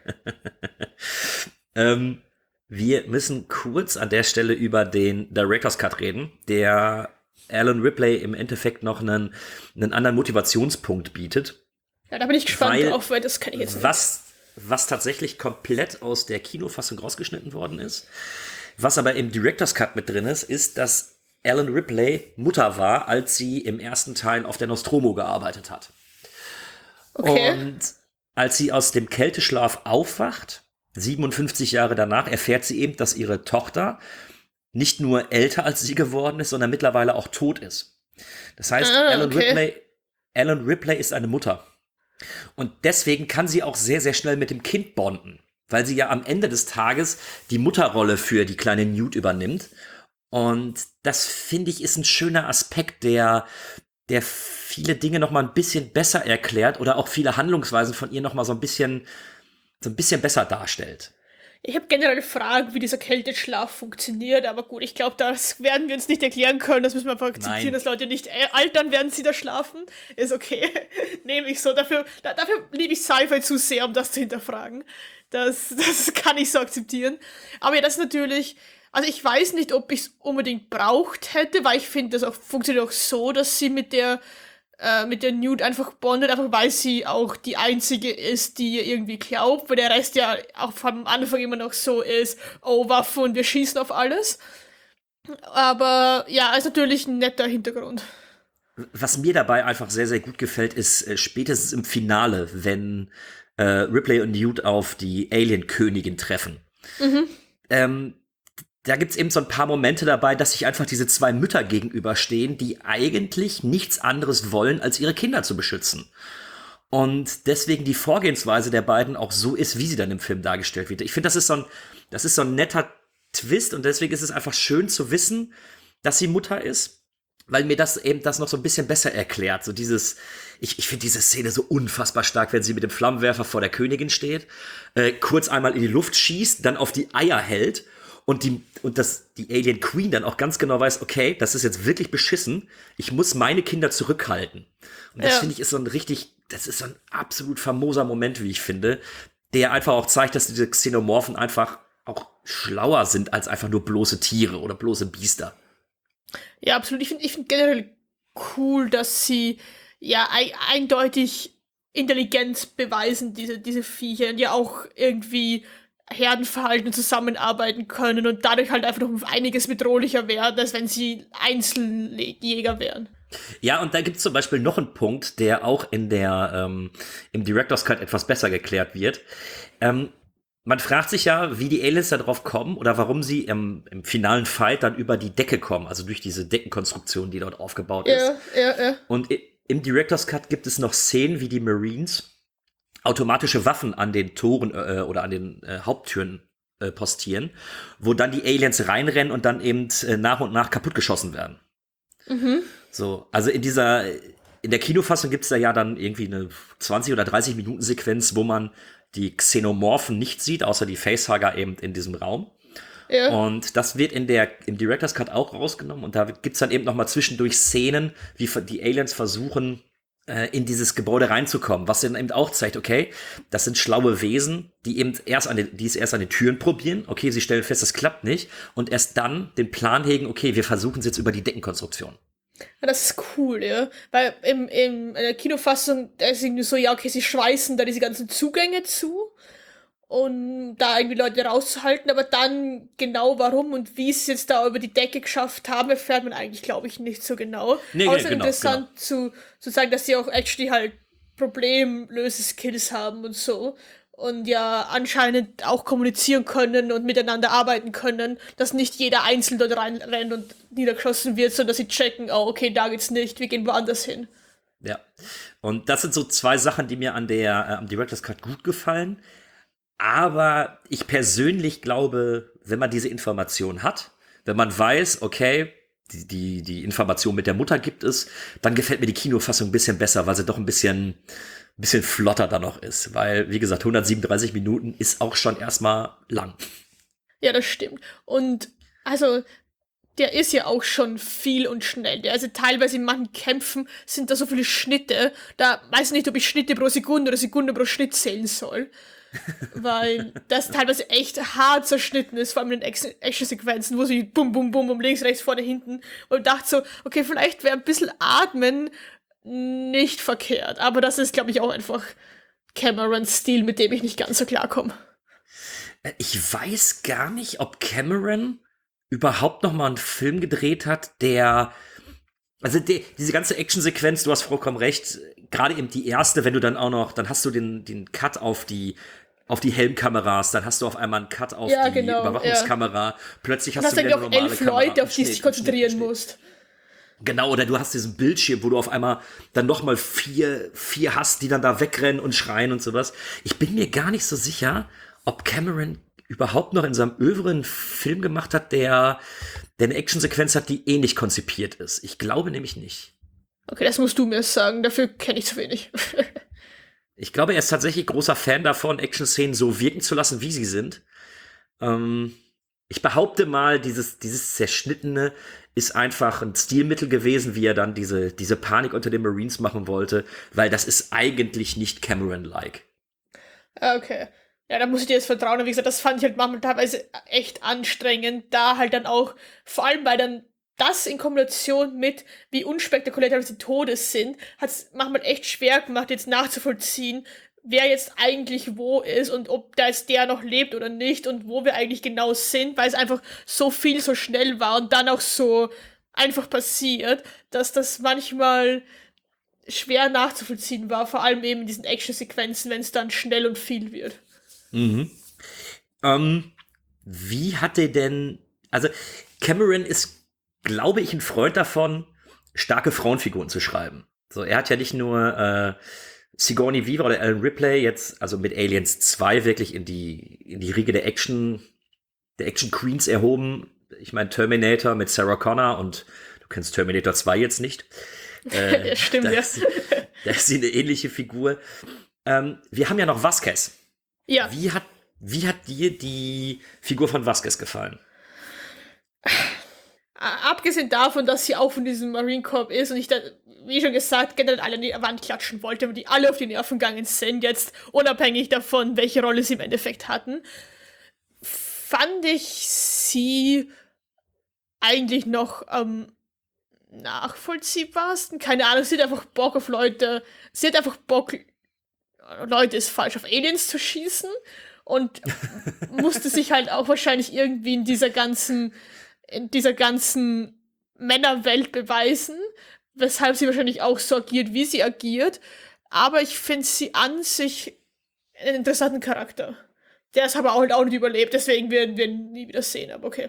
Wir müssen kurz an der Stelle über den Director's Cut reden, der Alan Ripley im Endeffekt noch einen anderen Motivationspunkt bietet. Ja, da bin ich gespannt drauf, weil das kann ich jetzt nicht. Was tatsächlich komplett aus der Kinofassung rausgeschnitten worden ist. Was aber im Director's Cut mit drin ist, dass Alan Ripley Mutter war, als sie im ersten Teil auf der Nostromo gearbeitet hat. Okay. Und als sie aus dem Kälteschlaf aufwacht, 57 Jahre danach, erfährt sie eben, dass ihre Tochter nicht nur älter als sie geworden ist, sondern mittlerweile auch tot ist. Das heißt, Alan Ripley ist eine Mutter. Und deswegen kann sie auch sehr, sehr schnell mit dem Kind bonden, weil sie ja am Ende des Tages die Mutterrolle für die kleine Newt übernimmt. Und das, finde ich, ist ein schöner Aspekt, der viele Dinge noch mal ein bisschen besser erklärt oder auch viele Handlungsweisen von ihr noch mal so ein bisschen besser darstellt. Ich habe generell Fragen, wie dieser Kälteschlaf funktioniert, aber gut, ich glaube, das werden wir uns nicht erklären können. Das müssen wir einfach akzeptieren, dass Leute nicht altern, während sie da schlafen. Ist okay. Nehme ich so. Dafür liebe ich Sci-Fi zu sehr, um das zu hinterfragen. Das kann ich so akzeptieren. Aber ja, das ist natürlich... Also ich weiß nicht, ob ich es unbedingt braucht hätte, weil ich finde, das funktioniert auch so, dass sie mit der Newt einfach bondet, einfach weil sie auch die Einzige ist, die ihr irgendwie glaubt, weil der Rest ja auch vom Anfang immer noch so ist, oh, Waffen und wir schießen auf alles. Aber ja, ist natürlich ein netter Hintergrund. Was mir dabei einfach sehr, sehr gut gefällt, ist spätestens im Finale, wenn Ripley und Newt auf die Alien-Königin treffen. Da gibt's eben so ein paar Momente dabei, dass sich einfach diese zwei Mütter gegenüberstehen, die eigentlich nichts anderes wollen, als ihre Kinder zu beschützen. Und deswegen die Vorgehensweise der beiden auch so ist, wie sie dann im Film dargestellt wird. Ich finde, das ist so ein netter Twist und deswegen ist es einfach schön zu wissen, dass sie Mutter ist, weil mir das noch so ein bisschen besser erklärt. So ich finde diese Szene so unfassbar stark, wenn sie mit dem Flammenwerfer vor der Königin steht, kurz einmal in die Luft schießt, dann auf die Eier hält und die Alien Queen dann auch ganz genau weiß, okay, das ist jetzt wirklich beschissen, ich muss meine Kinder zurückhalten. Und das finde ich ist das ist so ein absolut famoser Moment, wie ich finde, der einfach auch zeigt, dass diese Xenomorphen einfach auch schlauer sind als einfach nur bloße Tiere oder bloße Biester. Ja, absolut. Ich find generell cool, dass sie ja eindeutig Intelligenz beweisen, diese Viecher, und ja auch irgendwie Herdenverhalten zusammenarbeiten können und dadurch halt einfach noch um einiges bedrohlicher werden, als wenn sie Einzeljäger wären. Ja, und da gibt es zum Beispiel noch einen Punkt, der auch im Director's Cut etwas besser geklärt wird. Man fragt sich ja, wie die Aliens da drauf kommen oder warum sie im finalen Fight dann über die Decke kommen, also durch diese Deckenkonstruktion, die dort aufgebaut ist. Ja. Und im Director's Cut gibt es noch Szenen, wie die Marines automatische Waffen an den Toren oder an den Haupttüren postieren, wo dann die Aliens reinrennen und dann eben nach und nach kaputtgeschossen werden. Mhm. So, also in der Kinofassung gibt es da ja dann irgendwie eine 20 oder 30 Minuten Sequenz, wo man die Xenomorphen nicht sieht, außer die Facehugger eben in diesem Raum. Ja. Und das wird im Director's Cut auch rausgenommen. Und da gibt's dann eben noch mal zwischendurch Szenen, wie die Aliens versuchen, in dieses Gebäude reinzukommen. Was dann eben auch zeigt, okay, das sind schlaue Wesen, die es erst an den Türen probieren. Okay, sie stellen fest, das klappt nicht. Und erst dann den Plan hegen, okay, wir versuchen es jetzt über die Deckenkonstruktion. Ja, das ist cool, ja. Weil in der Kinofassung, da ist irgendwie so, ja, okay, sie schweißen da diese ganzen Zugänge zu, um da irgendwie Leute rauszuhalten, aber dann genau warum und wie sie es jetzt da über die Decke geschafft haben, erfährt man eigentlich, glaube ich, nicht so genau. Nee, Außer genau. interessant zu sagen, dass sie auch actually halt Problemlöse-Skills haben und so. Und ja anscheinend auch kommunizieren können und miteinander arbeiten können, dass nicht jeder einzeln dort reinrennt und niedergeschossen wird, sondern dass sie checken, oh, okay, da geht's nicht, wir gehen woanders hin. Ja, und das sind so zwei Sachen, die mir am Director's Cut gut gefallen. Aber ich persönlich glaube, wenn man diese Information hat, wenn man weiß, okay, die Information mit der Mutter gibt es, dann gefällt mir die Kinofassung ein bisschen besser, weil sie doch ein bisschen flotter da noch ist. Weil, wie gesagt, 137 Minuten ist auch schon erstmal lang. Ja, das stimmt. Und also, der ist ja auch schon viel und schnell. Also teilweise in manchen Kämpfen sind da so viele Schnitte, da weiß ich nicht, ob ich Schnitte pro Sekunde oder Sekunde pro Schnitt zählen soll. Weil das teilweise echt hart zerschnitten ist, vor allem in den Action-Sequenzen, wo sie bum, bum, bum, um links, rechts, vorne, hinten. Und ich dachte so, okay, vielleicht wäre ein bisschen Atmen nicht verkehrt. Aber das ist, glaube ich, auch einfach Camerons Stil, mit dem ich nicht ganz so klarkomme. Ich weiß gar nicht, ob Cameron überhaupt noch mal einen Film gedreht hat, der diese ganze Actionsequenz, du hast vollkommen recht, gerade eben die erste, wenn du dann auch noch, dann hast du den Cut auf die Helmkameras, dann hast du auf einmal einen Cut auf die Überwachungskamera, plötzlich hast du wieder eine normale 11 Kamera. Leute, auf die du dich konzentrieren musst. Genau, oder du hast diesen Bildschirm, wo du auf einmal dann noch mal vier hast, die dann da wegrennen und schreien und sowas. Ich bin mir gar nicht so sicher, ob Cameron überhaupt noch in seinem Övre Film gemacht hat, der eine Actionsequenz hat, die ähnlich konzipiert ist. Ich glaube nämlich nicht. Okay, das musst du mir sagen, dafür kenne ich zu wenig. Ich glaube, er ist tatsächlich großer Fan davon, Action-Szenen so wirken zu lassen, wie sie sind. Ich behaupte mal, dieses Zerschnittene ist einfach ein Stilmittel gewesen, wie er dann diese Panik unter den Marines machen wollte, weil das ist eigentlich nicht Cameron-like. Okay. Ja, da muss ich dir jetzt vertrauen. Und wie gesagt, das fand ich halt manchmal teilweise echt anstrengend, da halt dann auch, vor allem weil dann das in Kombination mit, wie unspektakulär teilweise die Tode sind, hat es manchmal echt schwer gemacht, jetzt nachzuvollziehen, wer jetzt eigentlich wo ist und ob da jetzt der noch lebt oder nicht und wo wir eigentlich genau sind, weil es einfach so viel so schnell war und dann auch so einfach passiert, dass das manchmal schwer nachzuvollziehen war, vor allem eben in diesen Action-Sequenzen, wenn es dann schnell und viel wird. Mhm. Wie hat er denn, also Cameron ist, glaube ich, ein Freund davon, starke Frauenfiguren zu schreiben. So, er hat ja nicht nur Sigourney Weaver oder Alan Ripley jetzt, also mit Aliens 2 wirklich in die Riege der Action Queens erhoben. Ich meine Terminator mit Sarah Connor und du kennst Terminator 2 jetzt nicht. Stimmt, da ja. Da ist sie eine ähnliche Figur. Wir haben ja noch Vasquez. Ja. Wie hat dir die Figur von Vasquez gefallen? Abgesehen davon, dass sie auch von diesem Marine Corps ist und ich da, wie schon gesagt, generell alle an die Wand klatschen wollte, weil die alle auf die Nerven gegangen sind, jetzt unabhängig davon, welche Rolle sie im Endeffekt hatten, fand ich sie eigentlich noch nachvollziehbarsten. Keine Ahnung, sie hat einfach Bock auf Leute, sie hat einfach Bock, Leute ist falsch, auf Aliens zu schießen und musste sich halt auch wahrscheinlich irgendwie in dieser ganzen Männerwelt beweisen, weshalb sie wahrscheinlich auch so agiert, wie sie agiert. Aber ich finde sie an sich einen interessanten Charakter. Der ist aber auch nicht überlebt, deswegen werden wir ihn nie wieder sehen, aber okay.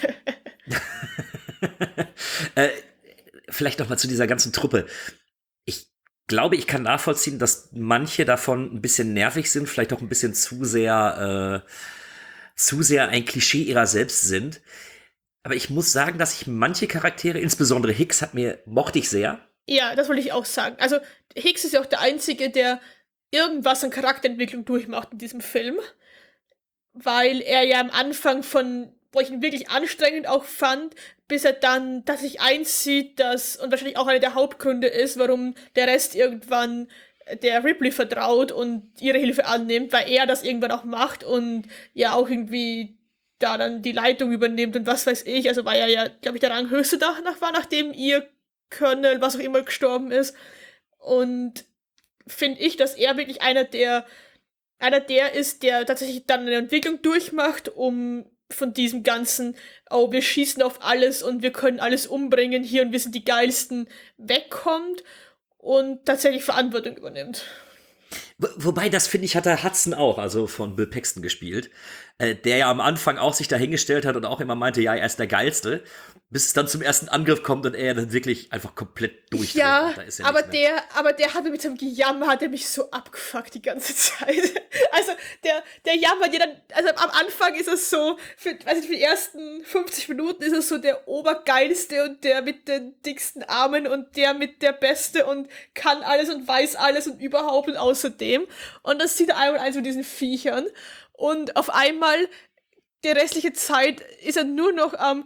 Vielleicht noch mal zu dieser ganzen Truppe. Ich glaube, ich kann nachvollziehen, dass manche davon ein bisschen nervig sind, vielleicht auch ein bisschen zu sehr ein Klischee ihrer selbst sind. Aber ich muss sagen, dass ich manche Charaktere, insbesondere Hicks, mochte ich sehr. Ja, das wollte ich auch sagen. Also Hicks ist ja auch der Einzige, der irgendwas an Charakterentwicklung durchmacht in diesem Film. Weil er ja am Anfang wo ich ihn wirklich anstrengend auch fand, bis er dann, dass sich einzieht, und wahrscheinlich auch einer der Hauptgründe ist, warum der Rest irgendwann der Ripley vertraut und ihre Hilfe annimmt, weil er das irgendwann auch macht und ja auch irgendwie da dann die Leitung übernimmt und was weiß ich, also weil er ja, glaube ich, der Ranghöchste danach war, nachdem ihr Colonel, was auch immer, gestorben ist. Und finde ich, dass er wirklich einer der ist, der tatsächlich dann eine Entwicklung durchmacht, um von diesem ganzen, oh, wir schießen auf alles und wir können alles umbringen hier und wir sind die Geilsten, wegkommt und tatsächlich Verantwortung übernimmt. Wobei, das finde ich, hat der Hudson auch, also von Bill Paxton gespielt, der ja am Anfang auch sich dahingestellt hat und auch immer meinte, ja, er ist der Geilste, bis es dann zum ersten Angriff kommt und er dann wirklich einfach komplett durchdreht. Ja, da ist aber der hatte mit seinem Gejammer, hat er mich so abgefuckt die ganze Zeit. Also, der jammert ja dann, also am Anfang ist es so, für die ersten 50 Minuten ist es so der Obergeilste und der mit den dicksten Armen und der mit der Beste und kann alles und weiß alles und überhaupt und außerdem. Und das sieht er einmal eins mit diesen Viechern. Und auf einmal, die restliche Zeit, ist er nur noch am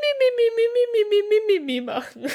Mi machen.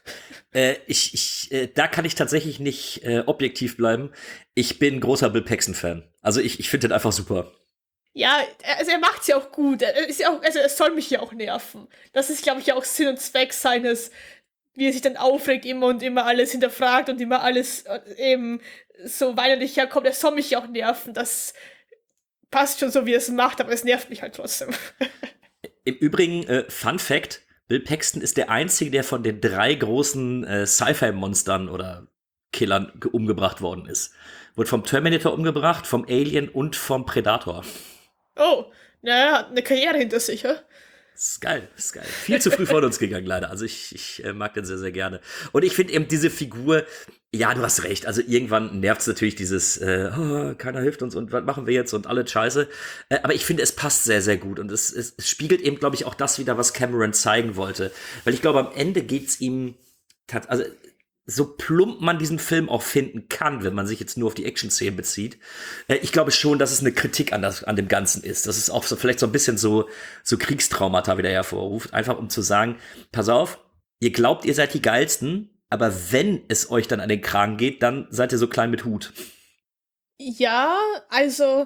Da kann ich tatsächlich nicht objektiv bleiben. Ich bin großer Bill Paxton-Fan. Also ich finde den einfach super. Ja, also er macht's ja auch gut. Er ist ja auch, also er soll mich ja auch nerven. Das ist, glaube ich, ja auch Sinn und Zweck seines, wie er sich dann aufregt immer und immer alles hinterfragt und immer alles eben so weinerlich herkommt. Er soll mich ja auch nerven. Das passt schon so, wie er es macht, aber es nervt mich halt trotzdem. Im Übrigen, Fun Fact, Bill Paxton ist der Einzige, der von den 3 großen Sci-Fi-Monstern oder Killern umgebracht worden ist. Wurde vom Terminator umgebracht, vom Alien und vom Predator. Oh, naja, er hat eine Karriere hinter sich, ja? Das ist geil, das ist geil. Viel zu früh von uns gegangen, leider. Also ich mag den sehr, sehr gerne. Und ich finde eben diese Figur, ja, du hast recht. Also irgendwann nervt es natürlich dieses, keiner hilft uns und was machen wir jetzt und alle Scheiße. Aber ich finde, es passt sehr, sehr gut. Und es spiegelt eben, glaube ich, auch das wieder, was Cameron zeigen wollte. Weil ich glaube, am Ende geht's ihm, also so plump man diesen Film auch finden kann, wenn man sich jetzt nur auf die Action-Szenen bezieht. Ich glaube schon, dass es eine Kritik an dem Ganzen ist. Dass es auch so vielleicht so ein bisschen so Kriegstraumata wieder hervorruft. Einfach um zu sagen, pass auf, ihr glaubt, ihr seid die Geilsten, aber wenn es euch dann an den Kragen geht, dann seid ihr so klein mit Hut. Ja, also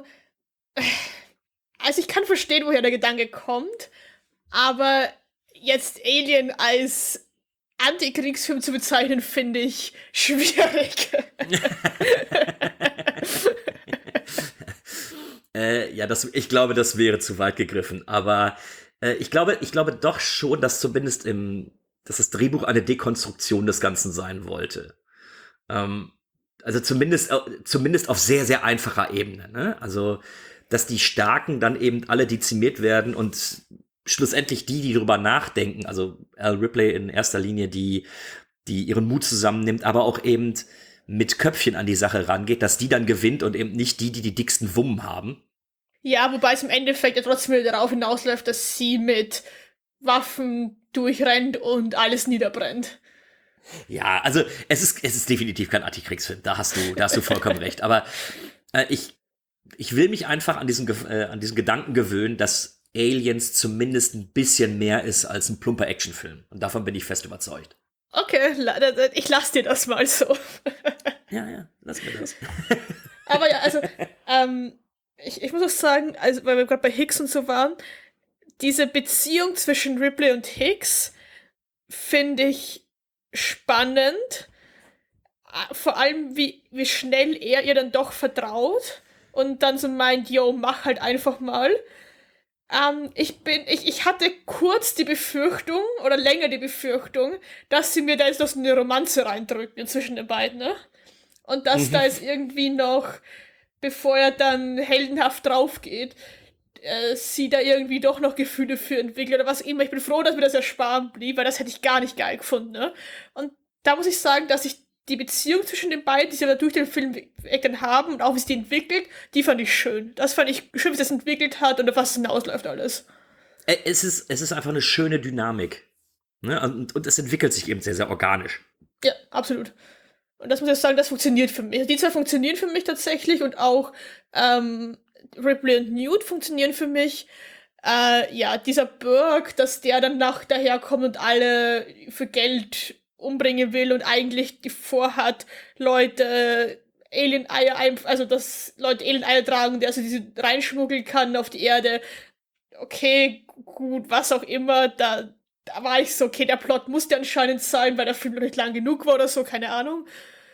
ich kann verstehen, woher der Gedanke kommt, aber jetzt Alien als Antikriegsfilm zu bezeichnen, finde ich schwierig. Ja, ich glaube, das wäre zu weit gegriffen. Aber ich glaube doch schon, dass dass das Drehbuch eine Dekonstruktion des Ganzen sein wollte. Also zumindest auf sehr, sehr einfacher Ebene. Ne? Also, dass die Starken dann eben alle dezimiert werden und schlussendlich die drüber nachdenken, also Al Ripley in erster Linie, die ihren Mut zusammennimmt, aber auch eben mit Köpfchen an die Sache rangeht, dass die dann gewinnt und eben nicht die, die die dicksten Wummen haben. Ja, wobei es im Endeffekt ja trotzdem wieder darauf hinausläuft, dass sie mit Waffen durchrennt und alles niederbrennt. Ja, also es ist definitiv kein Antikriegsfilm, da hast du vollkommen recht. Aber ich will mich einfach an diesen Gedanken gewöhnen, dass Aliens zumindest ein bisschen mehr ist als ein plumper Actionfilm. Und davon bin ich fest überzeugt. Okay, ich lass dir das mal so. Ja, lass mir das. Aber ja, also, ich muss auch sagen, also, weil wir gerade bei Hicks und so waren, diese Beziehung zwischen Ripley und Hicks finde ich spannend. Vor allem, wie schnell er ihr dann doch vertraut und dann so meint, yo, mach halt einfach mal. Ich hatte kurz die Befürchtung, oder länger die Befürchtung, dass sie mir da jetzt noch so eine Romanze reindrücken zwischen den beiden, ne? Und dass da jetzt irgendwie noch, bevor er dann heldenhaft drauf geht, sie da irgendwie doch noch Gefühle für entwickelt oder was immer. Ich bin froh, dass mir das ersparen blieb, weil das hätte ich gar nicht geil gefunden, ne? Und da muss ich sagen, dass ich die Beziehung zwischen den beiden, die sie aber durch den Film dann haben und auch wie sie die entwickelt, die fand ich schön. Das fand ich schön, wie sie das entwickelt hat und auf was es hinausläuft alles. Es ist einfach eine schöne Dynamik. Ne? Und es entwickelt sich eben sehr, sehr organisch. Ja, absolut. Und das muss ich sagen, das funktioniert für mich. Die zwei funktionieren für mich tatsächlich und auch Ripley und Newt funktionieren für mich. Ja, dieser Burke, dass der dann daherkommt und alle für Geld umbringen will und eigentlich vorhat, Leute Alien-Eier, also dass Leute Alien-Eier tragen, der also diese reinschmuggeln kann auf die Erde. Okay, gut, was auch immer, da war ich so, okay, der Plot musste anscheinend sein, weil der Film noch nicht lang genug war oder so, keine Ahnung.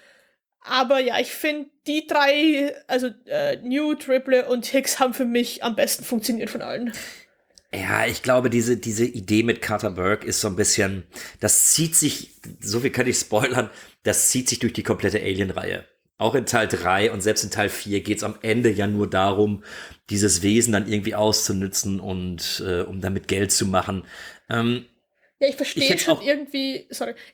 Aber ja, ich finde, die drei, also Newt, Ripley und Hicks haben für mich am besten funktioniert von allen. Ja, ich glaube, diese Idee mit Carter Burke ist so ein bisschen, das zieht sich, so viel kann ich spoilern, das zieht sich durch die komplette Alien-Reihe. Auch in Teil 3 und selbst in Teil 4 geht's am Ende ja nur darum, dieses Wesen dann irgendwie auszunützen und um damit Geld zu machen. Ja, ich verstehe schon irgendwie,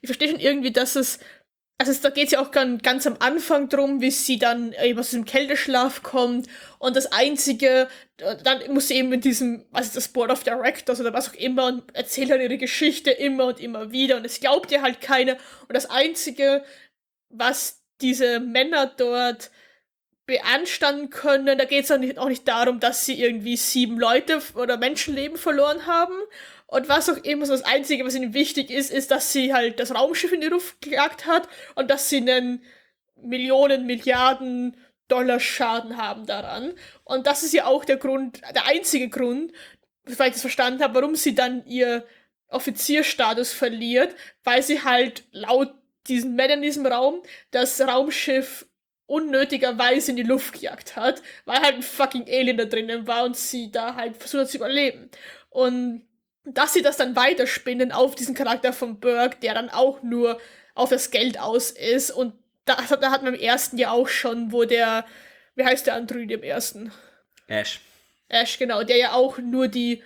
dass es, also da geht's ja auch ganz am Anfang drum, wie sie dann eben aus diesem Kälteschlaf kommt und das Einzige, dann muss sie eben mit diesem, was ist das, Board of Directors oder was auch immer und erzählt halt ihre Geschichte immer und immer wieder und es glaubt ihr halt keiner und das Einzige, was diese Männer dort beanstanden können, da geht's dann auch nicht darum, dass sie irgendwie 7 Leute oder Menschenleben verloren haben. Und was auch immer, so das Einzige, was ihnen wichtig ist, dass sie halt das Raumschiff in die Luft gejagt hat und dass sie einen Millionen, Milliarden Dollar Schaden haben daran. Und das ist ja auch der einzige Grund, weil ich das verstanden habe, warum sie dann ihr Offizierstatus verliert, weil sie halt laut diesen Männern in diesem Raum das Raumschiff unnötigerweise in die Luft gejagt hat, weil halt ein fucking Alien da drinnen war und sie da halt versucht hat zu überleben. Und dass sie das dann weiterspinnen auf diesen Charakter von Burke, der dann auch nur auf das Geld aus ist. Und da hat man im ersten ja auch schon, wo wie heißt der Android im ersten? Ash, genau, der ja auch nur die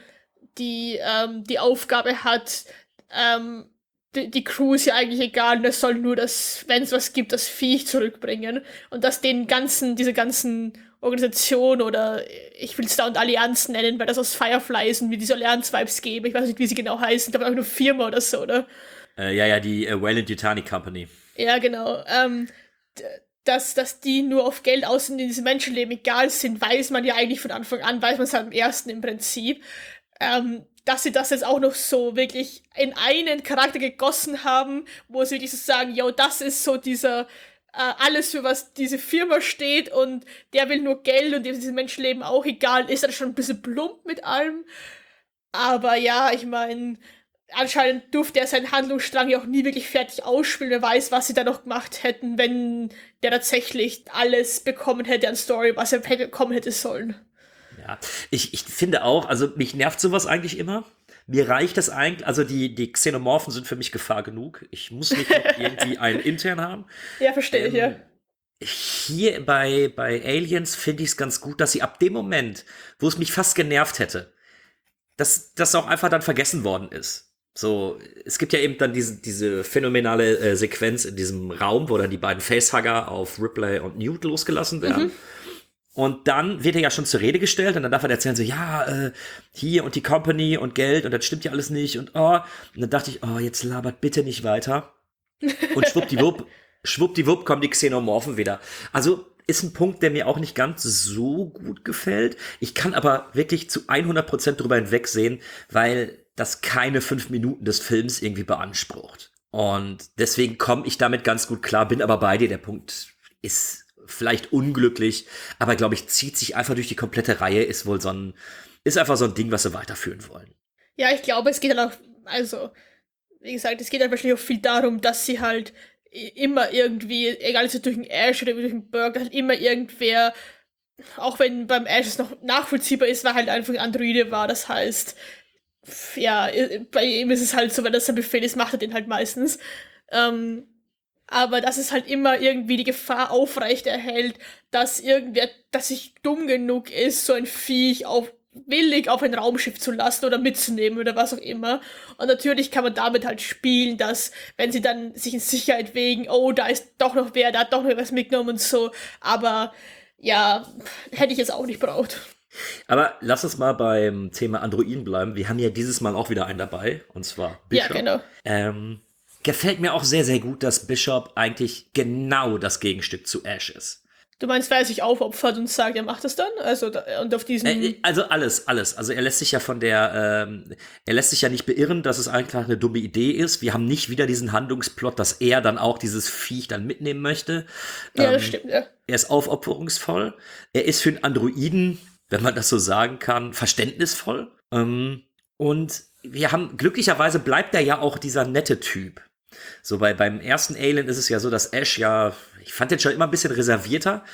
Aufgabe hat, die Crew ist ja eigentlich egal, und es soll nur das, wenn es was gibt, das Viech zurückbringen. Und dass diese ganzen Organisation oder ich will es da und Allianz nennen, weil das aus Firefly ist und wie diese Allianz-Vibes geben. Ich weiß nicht, wie sie genau heißen. Ich glaube, auch eine Firma oder so, oder? Die Weyland-Yutani Company. Ja, genau. Dass die nur auf Geld aus sind, die diese Menschenleben egal sind, weiß man ja eigentlich von Anfang an, weiß man es halt im ersten im Prinzip. Dass sie das jetzt auch noch so wirklich in einen Charakter gegossen haben, wo sie wirklich so sagen, yo, das ist so dieser alles, für was diese Firma steht und der will nur Geld und dem ist dieses Menschenleben auch egal, ist das schon ein bisschen plump mit allem. Aber ja, ich meine, anscheinend durfte er seinen Handlungsstrang ja auch nie wirklich fertig ausspielen. Wer weiß, was sie da noch gemacht hätten, wenn der tatsächlich alles bekommen hätte an Story, was er bekommen hätte sollen. Ja, ich finde auch, also mich nervt sowas eigentlich immer. Mir reicht das eigentlich, also die Xenomorphen sind für mich Gefahr genug. Ich muss nicht irgendwie einen intern haben. Ja, verstehe ich, ja. Hier bei Aliens finde ich es ganz gut, dass sie ab dem Moment, wo es mich fast genervt hätte, dass das auch einfach dann vergessen worden ist. So, es gibt ja eben dann diese phänomenale Sequenz in diesem Raum, wo dann die beiden Facehugger auf Ripley und Newt losgelassen werden. Und dann wird er ja schon zur Rede gestellt und dann darf er erzählen so, ja, hier und die Company und Geld und das stimmt ja alles nicht und oh. Und dann dachte ich, oh, jetzt labert bitte nicht weiter. Und schwuppdiwupp kommen die Xenomorphen wieder. Also ist ein Punkt, der mir auch nicht ganz so gut gefällt. Ich kann aber wirklich zu 100% drüber hinwegsehen, weil das keine 5 Minuten des Films irgendwie beansprucht. Und deswegen komme ich damit ganz gut klar, bin aber bei dir. Der Punkt ist vielleicht unglücklich, aber glaube ich, zieht sich einfach durch die komplette Reihe, ist einfach so ein Ding, was sie weiterführen wollen. Ja, ich glaube, es geht halt auch, also, wie gesagt, es geht halt wahrscheinlich auch viel darum, dass sie halt immer irgendwie, egal ob es durch den Ash oder durch den Burke, halt immer irgendwer, auch wenn beim Ash es noch nachvollziehbar ist, weil halt einfach ein Androide war, das heißt, ja, bei ihm ist es halt so, wenn das ein Befehl ist, macht er den halt meistens. Aber dass es halt immer irgendwie die Gefahr aufrechterhält, dass irgendwer, dass sich dumm genug ist, so ein Viech willig auf ein Raumschiff zu lassen oder mitzunehmen oder was auch immer. Und natürlich kann man damit halt spielen, dass, wenn sie dann sich in Sicherheit wägen, oh, da ist doch noch wer, da hat doch noch was mitgenommen und so. Aber ja, hätte ich jetzt auch nicht braucht. Aber lass uns mal beim Thema Androiden bleiben. Wir haben ja dieses Mal auch wieder einen dabei, und zwar Bishop. Ja, genau. Gefällt mir auch sehr, sehr gut, dass Bishop eigentlich genau das Gegenstück zu Ash ist. Du meinst, wer sich aufopfert und sagt, er macht das dann? Also, und auf diesen... Also alles. Also er lässt sich ja er lässt sich ja nicht beirren, dass es einfach eine dumme Idee ist. Wir haben nicht wieder diesen Handlungsplot, dass er dann auch dieses Viech dann mitnehmen möchte. Ja, das stimmt, ja. Er ist aufopferungsvoll. Er ist für einen Androiden, wenn man das so sagen kann, verständnisvoll. Und glücklicherweise bleibt er ja auch dieser nette Typ. So beim ersten Alien ist es ja so, dass Ash ich fand den schon immer ein bisschen reservierter.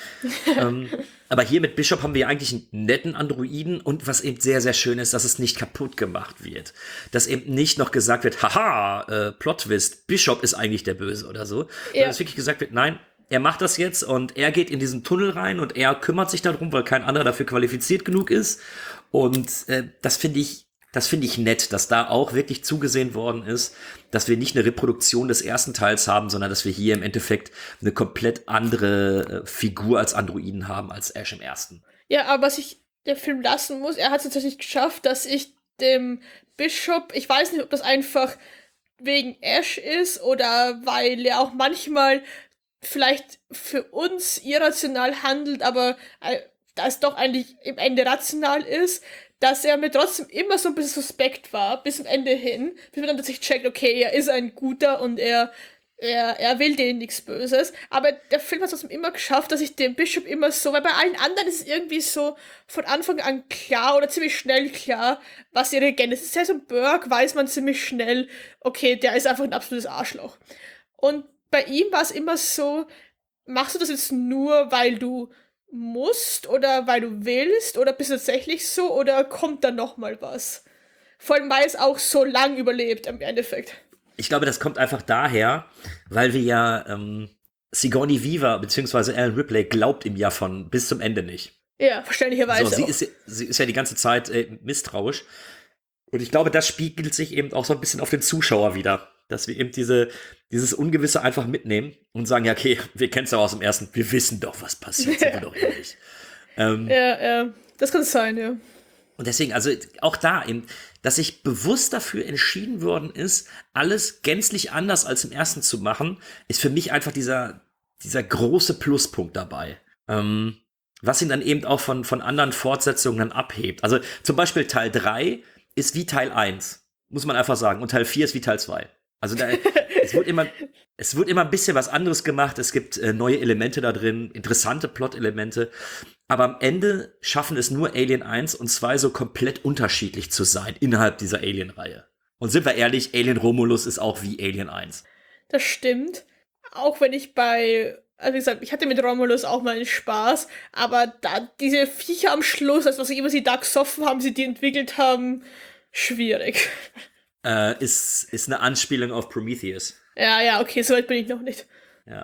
Aber hier mit Bishop haben wir ja eigentlich einen netten Androiden und was eben sehr, sehr schön ist, dass es nicht kaputt gemacht wird. Dass eben nicht noch gesagt wird, haha, Plot-Twist, Bishop ist eigentlich der Böse oder so. Ja. Dass wirklich gesagt wird, nein, er macht das jetzt und er geht in diesen Tunnel rein und er kümmert sich darum, weil kein anderer dafür qualifiziert genug ist. Und das finde ich nett, dass da auch wirklich zugesehen worden ist, dass wir nicht eine Reproduktion des ersten Teils haben, sondern dass wir hier im Endeffekt eine komplett andere Figur als Androiden haben als Ash im ersten. Ja, aber was ich der Film lassen muss, er hat es tatsächlich geschafft, dass ich dem Bishop, ich weiß nicht, ob das einfach wegen Ash ist oder weil er auch manchmal vielleicht für uns irrational handelt, aber da es doch eigentlich im Ende rational ist, dass er mir trotzdem immer so ein bisschen suspekt war, bis zum Ende hin, bis man dann tatsächlich checkt, okay, er ist ein Guter und er will denen nichts Böses. Aber der Film hat es trotzdem immer geschafft, dass ich den Bishop immer so, weil bei allen anderen ist es irgendwie so von Anfang an klar oder ziemlich schnell klar, was ihre Agenda ist. Selbst ein Burke weiß man ziemlich schnell, okay, der ist einfach ein absolutes Arschloch. Und bei ihm war es immer so, machst du das jetzt nur, weil du musst oder weil du willst oder bist du tatsächlich so oder kommt da noch mal was? Vor allem, weil es auch so lang überlebt im Endeffekt. Ich glaube, das kommt einfach daher, weil wir ja Sigourney Weaver bzw. Ellen Ripley glaubt ihm ja von bis zum Ende nicht. Ja, verständlicherweise. So, sie ist ja die ganze Zeit misstrauisch. Und ich glaube, das spiegelt sich eben auch so ein bisschen auf den Zuschauer wieder. Dass wir eben dieses Ungewisse einfach mitnehmen und sagen, ja, okay, wir kennen es aber aus dem ersten, wir wissen doch, was passiert, sind wir doch ehrlich. Ja, das kann sein, ja. Und deswegen, also auch da eben, dass sich bewusst dafür entschieden worden ist, alles gänzlich anders als im ersten zu machen, ist für mich einfach dieser große Pluspunkt dabei. Was ihn dann eben auch von anderen Fortsetzungen dann abhebt. Also zum Beispiel Teil 3 ist wie Teil 1, muss man einfach sagen. Und Teil 4 ist wie Teil 2. Also es wird immer ein bisschen was anderes gemacht. Es gibt neue Elemente da drin, interessante Plot-Elemente. Aber am Ende schaffen es nur Alien 1 und 2 so komplett unterschiedlich zu sein innerhalb dieser Alien-Reihe. Und sind wir ehrlich, Alien Romulus ist auch wie Alien 1. Das stimmt. Auch wenn ich also wie gesagt, ich hatte mit Romulus auch mal einen Spaß, aber da diese Viecher am Schluss, also was immer sie da gesoffen haben, sie die entwickelt haben, schwierig. Ist eine Anspielung auf Prometheus. Ja, okay, so weit bin ich noch nicht. Ja.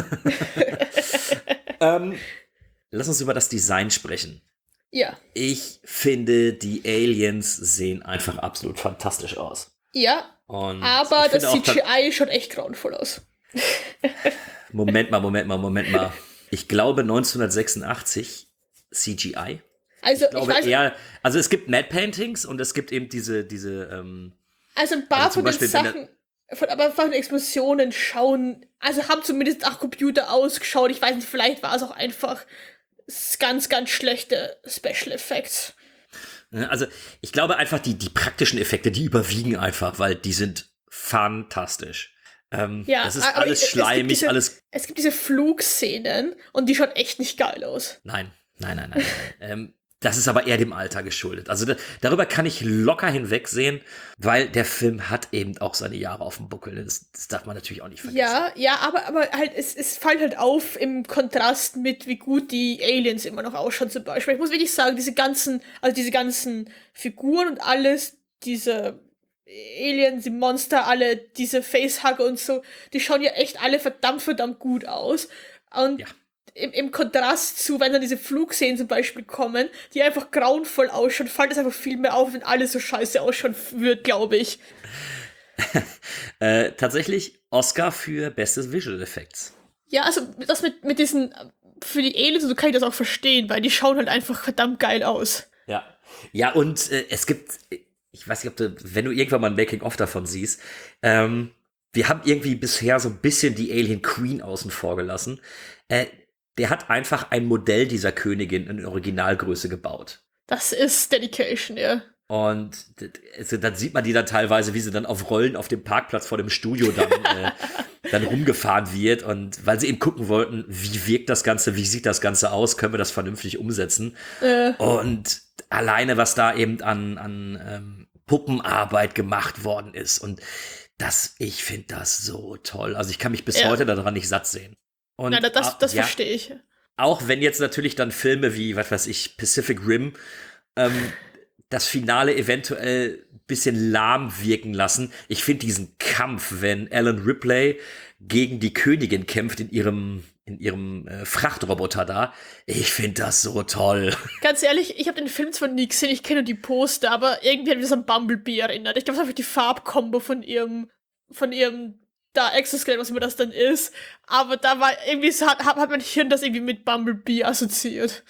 Lass uns über das Design sprechen. Ja. Ich finde, die Aliens sehen einfach absolut fantastisch aus. Ja, Und aber ich das finde auch CGI schaut echt grauenvoll aus. Moment mal. Ich glaube 1986 CGI. Also, Ich glaube also es gibt Matte Paintings und es gibt eben diese also ein paar also zum von den Beispiel, wenn Sachen, aber von den Explosionen haben zumindest nach Computer ausgeschaut. Ich weiß nicht, vielleicht war es auch einfach ganz, ganz schlechte Special Effects. also ich glaube einfach, die praktischen Effekte, die überwiegen einfach, weil die sind fantastisch. Ja, das ist aber alles schleimig, alles. Es gibt diese Flugszenen und die schauen echt nicht geil aus. Nein. Das ist aber eher dem Alter geschuldet. Also darüber kann ich locker hinwegsehen, weil der Film hat eben auch seine Jahre auf dem Buckel. Das darf man natürlich auch nicht vergessen. Ja, aber halt, es fällt halt auf im Kontrast mit, wie gut die Aliens immer noch ausschauen zum Beispiel. Ich muss wirklich sagen, diese ganzen Figuren und alles, diese Aliens, die Monster, alle diese Facehugger und so, die schauen ja echt alle verdammt gut aus. Und Ja. im Kontrast zu, wenn dann diese Flugszenen zum Beispiel kommen, die einfach grauenvoll ausschauen, fällt es einfach viel mehr auf, wenn alles so scheiße ausschauen wird, glaube ich. Tatsächlich Oscar für Bestes Visual Effects. Ja, also das mit diesen, für die Aliens, so kann ich das auch verstehen, weil die schauen halt einfach verdammt geil aus. Ja, und es gibt, ich weiß nicht, wenn du irgendwann mal ein Making-of davon siehst, wir haben irgendwie bisher so ein bisschen die Alien Queen außen vor gelassen. Der hat einfach ein Modell dieser Königin in Originalgröße gebaut. Das ist Dedication, ja. Und also, dann sieht man die dann teilweise, wie sie dann auf Rollen auf dem Parkplatz vor dem Studio dann rumgefahren wird. Und weil sie eben gucken wollten, wie wirkt das Ganze, wie sieht das Ganze aus, können wir das vernünftig umsetzen. Und alleine, was da eben an Puppenarbeit gemacht worden ist. Und ich finde das so toll. Also ich kann mich bis heute daran nicht satt sehen. Und Na, das verstehe ich. Auch wenn jetzt natürlich dann Filme wie, was weiß ich, Pacific Rim das Finale eventuell ein bisschen lahm wirken lassen. Ich finde diesen Kampf, wenn Alan Ripley gegen die Königin kämpft in ihrem Frachtroboter da, ich finde das so toll. Ganz ehrlich, ich habe den Film zwar nie gesehen, ich kenne nur die Poster, aber irgendwie hat mich das an Bumblebee erinnert. Ich glaube, es ist einfach die Farbkombo von ihrem da Exoskelett, was immer das dann ist. Aber da war irgendwie, hat mein Hirn das irgendwie mit Bumblebee assoziiert.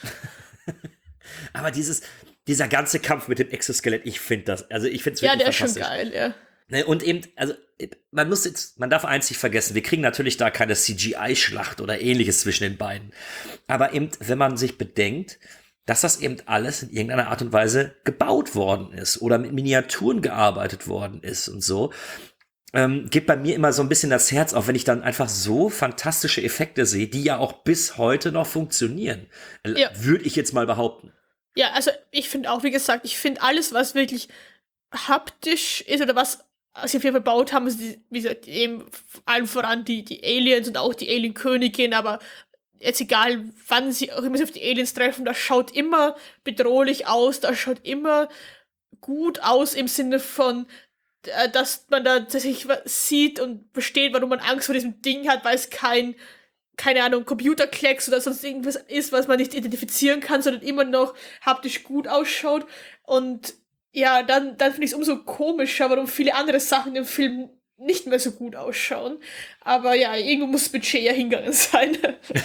Aber dieser ganze Kampf mit dem Exoskelett, ich finde es wirklich Ja, der ist fantastisch. schon geil, ja. Ne, und eben, also man darf eins nicht vergessen, wir kriegen natürlich da keine CGI-Schlacht oder ähnliches zwischen den beiden. Aber eben, wenn man sich bedenkt, dass das eben alles in irgendeiner Art und Weise gebaut worden ist oder mit Miniaturen gearbeitet worden ist und so, geht bei mir immer so ein bisschen das Herz auf, wenn ich dann einfach so fantastische Effekte sehe, die ja auch bis heute noch funktionieren. Ja. Würde ich jetzt mal behaupten. Ja, also ich finde auch, wie gesagt, ich finde alles, was wirklich haptisch ist oder was sie auf jeden Fall gebaut haben, ist wie gesagt, eben allen voran die Aliens und auch die Alien-Königin, aber jetzt egal, wann sie auch immer auf die Aliens treffen, das schaut immer bedrohlich aus, das schaut immer gut aus im Sinne von, dass man da tatsächlich sieht und versteht, warum man Angst vor diesem Ding hat, weil es keine Ahnung, Computerklecks oder sonst irgendwas ist, was man nicht identifizieren kann, sondern immer noch haptisch gut ausschaut. Und ja, dann finde ich es umso komischer, warum viele andere Sachen im Film nicht mehr so gut ausschauen. Aber ja, irgendwo muss das Budget ja hingegangen sein.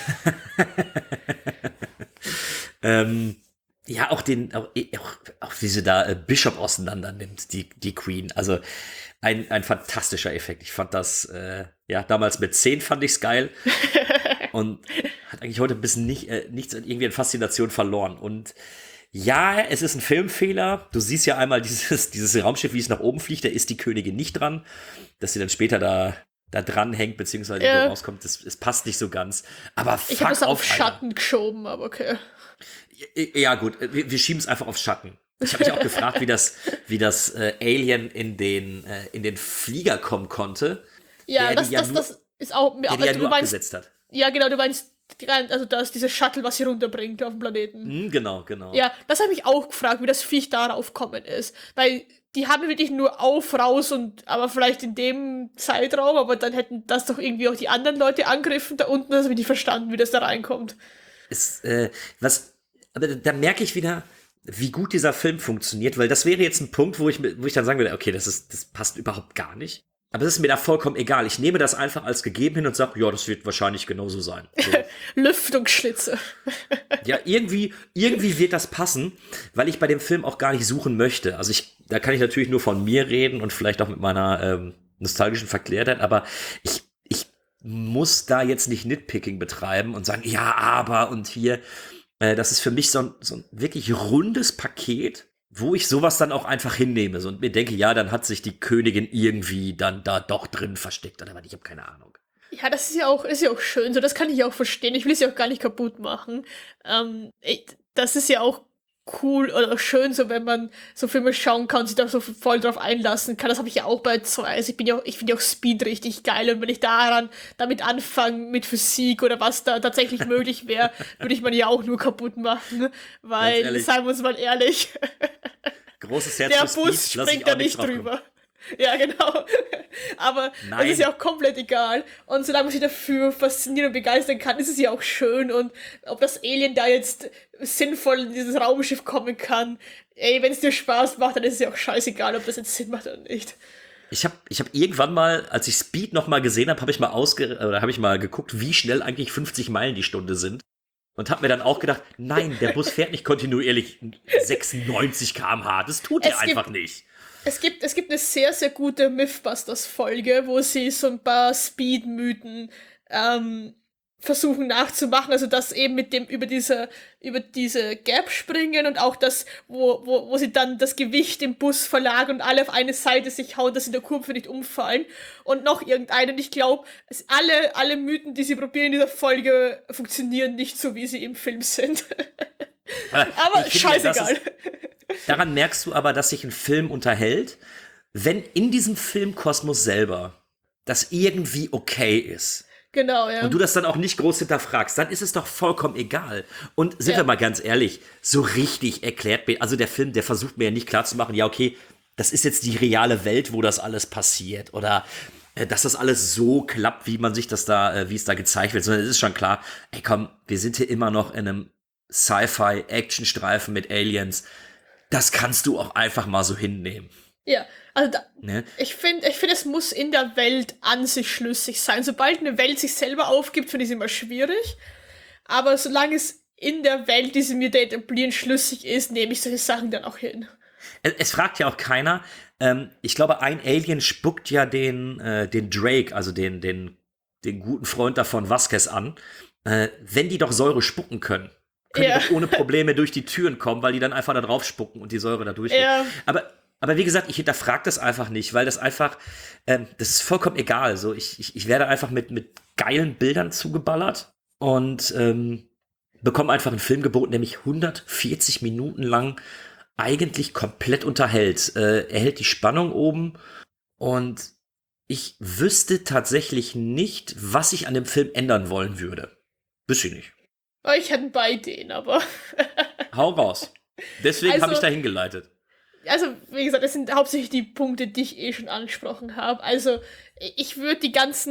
Ja, auch wie sie da Bishop auseinander nimmt, die Queen. Also ein fantastischer Effekt. Ich fand das, damals mit 10 fand ich's geil. Und hat eigentlich heute ein bisschen nichts irgendwie an Faszination verloren. Und ja, es ist ein Filmfehler. Du siehst ja einmal dieses Raumschiff, wie es nach oben fliegt, da ist die Königin nicht dran. Dass sie dann später da dran hängt, beziehungsweise rauskommt, es passt nicht so ganz. Aber ich habe das auf Schatten geschoben, aber okay. Ja, gut, wir schieben es einfach auf Schatten. Ich habe mich auch gefragt, wie das Alien in den Flieger kommen konnte. Ja, das ist auch mir der nur abgesetzt hat. Ja, genau, du meinst, also das ist dieses Shuttle, was sie runterbringt auf den Planeten. Genau. Ja, das habe ich auch gefragt, wie das Viech darauf kommen ist. Weil die haben wirklich nur raus aber vielleicht in dem Zeitraum, aber dann hätten das doch irgendwie auch die anderen Leute angegriffen da unten, das habe ich nicht verstanden, wie das da reinkommt. Aber da merke ich wieder, wie gut dieser Film funktioniert, weil das wäre jetzt ein Punkt, wo ich dann sagen würde, okay, das passt überhaupt gar nicht. Aber es ist mir da vollkommen egal. Ich nehme das einfach als gegeben hin und sage, ja, das wird wahrscheinlich genauso sein. So. Lüftungsschlitze. Ja, irgendwie wird das passen, weil ich bei dem Film auch gar nicht suchen möchte. Also da kann ich natürlich nur von mir reden und vielleicht auch mit meiner nostalgischen Verklärtheit, aber ich muss da jetzt nicht Nitpicking betreiben und sagen, ja, aber und hier. Das ist für mich so ein wirklich rundes Paket, wo ich sowas dann auch einfach hinnehme und mir denke, ja, dann hat sich die Königin irgendwie dann da doch drin versteckt oder was, ich habe keine Ahnung. Ja, das ist ja auch schön, so das kann ich auch verstehen. Ich will es ja auch gar nicht kaputt machen. Das ist ja auch cool oder schön, so wenn man so Filme schauen kann und sich da so voll drauf einlassen kann. Das habe ich ja auch bei 2. Also ich finde ja auch Speed richtig geil und wenn ich damit anfange mit Physik oder was da tatsächlich möglich wäre, würde ich man ja auch nur kaputt machen, weil, sagen wir uns mal ehrlich, großes Herz der für Bus Speed, springt da nicht drüber. Ja, genau. Aber das ist ja auch komplett egal. Und solange man sich dafür faszinieren und begeistern kann, ist es ja auch schön. Und ob das Alien da jetzt sinnvoll in dieses Raumschiff kommen kann, wenn es dir Spaß macht, dann ist es ja auch scheißegal, ob das jetzt Sinn macht oder nicht. Ich hab irgendwann mal, als ich Speed noch mal gesehen habe, habe ich mal geguckt, wie schnell eigentlich 50 Meilen die Stunde sind. Und habe mir dann auch gedacht, nein, der Bus fährt nicht kontinuierlich 96 km/h. Das tut er einfach nicht. Es gibt eine sehr, sehr gute Mythbusters-Folge, wo sie so ein paar Speed-Mythen versuchen nachzumachen, also das eben mit dem über diese Gap springen und auch das, wo sie dann das Gewicht im Bus verlagern und alle auf eine Seite sich hauen, dass sie in der Kurve nicht umfallen und noch irgendeinen. Ich glaube, alle Mythen, die sie probieren in dieser Folge, funktionieren nicht so, wie sie im Film sind. Aber scheißegal. Daran merkst du aber, dass sich ein Film unterhält, wenn in diesem Filmkosmos selber das irgendwie okay ist. Genau, ja. Und du das dann auch nicht groß hinterfragst, dann ist es doch vollkommen egal. Und sind wir mal ganz ehrlich, so richtig erklärt mir, also der Film, der versucht mir ja nicht klarzumachen, ja, okay, das ist jetzt die reale Welt, wo das alles passiert. Oder dass das alles so klappt, wie man sich das da, wie es da gezeigt wird. Sondern es ist schon klar, ey komm, wir sind hier immer noch in einem Sci-Fi-Action-Streifen mit Aliens. Das kannst du auch einfach mal so hinnehmen. Ja, also Ne? ich finde, es muss in der Welt an sich schlüssig sein. Sobald eine Welt sich selber aufgibt, finde ich es immer schwierig. Aber solange es in der Welt, die sie mir da etablieren, schlüssig ist, nehme ich solche Sachen dann auch hin. Es fragt ja auch keiner. Ich glaube, ein Alien spuckt ja den Drake, also den guten Freund davon Vasquez an. Wenn die doch Säure spucken können die doch ohne Probleme durch die Türen kommen, weil die dann einfach da drauf spucken und die Säure da durchgeht. Ja. Aber wie gesagt, ich hinterfrage das einfach nicht, weil das einfach, das ist vollkommen egal. So, ich werde einfach mit geilen Bildern zugeballert und bekomme einfach einen Film geboten, der mich 140 Minuten lang eigentlich komplett unterhält. Er hält die Spannung oben und ich wüsste tatsächlich nicht, was ich an dem Film ändern wollen würde. Wüsste ich nicht. Ich hätte bei denen, aber... Hau raus. Deswegen habe ich da hingeleitet. Also, wie gesagt, das sind hauptsächlich die Punkte, die ich schon angesprochen habe. Also, ich würde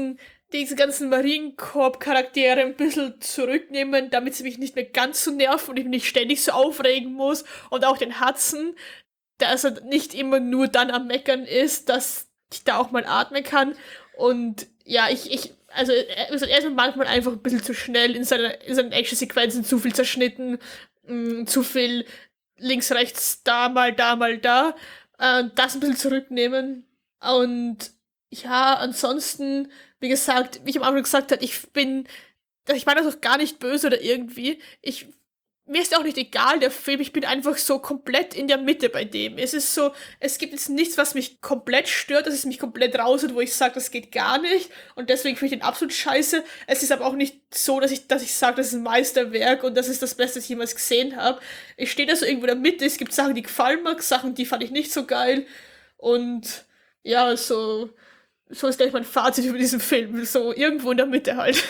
diese ganzen Marinecorps-Charaktere ein bisschen zurücknehmen, damit sie mich nicht mehr ganz so nerven und ich mich nicht ständig so aufregen muss. Und auch den Hudson, dass er nicht immer nur dann am Meckern ist, dass ich da auch mal atmen kann. Und ja, also er ist manchmal einfach ein bisschen zu schnell in seinen Action-Sequenzen, zu viel zerschnitten, zu viel links, rechts, da, mal da. Das ein bisschen zurücknehmen. Und ja, ansonsten, wie gesagt, wie ich am Anfang gesagt habe, ich meine das auch gar nicht böse oder irgendwie. Mir ist auch nicht egal, der Film, ich bin einfach so komplett in der Mitte bei dem. Es ist so, es gibt jetzt nichts, was mich komplett stört, dass es mich komplett rausholt, wo ich sage, das geht gar nicht und deswegen finde ich den absolut scheiße. Es ist aber auch nicht so, dass ich sage, das ist ein Meisterwerk und das ist das Beste, was ich jemals gesehen habe. Ich stehe da so irgendwo in der Mitte, es gibt Sachen, die gefallen mir, Sachen, die fand ich nicht so geil und ja, so ist gleich mein Fazit über diesen Film. So irgendwo in der Mitte halt.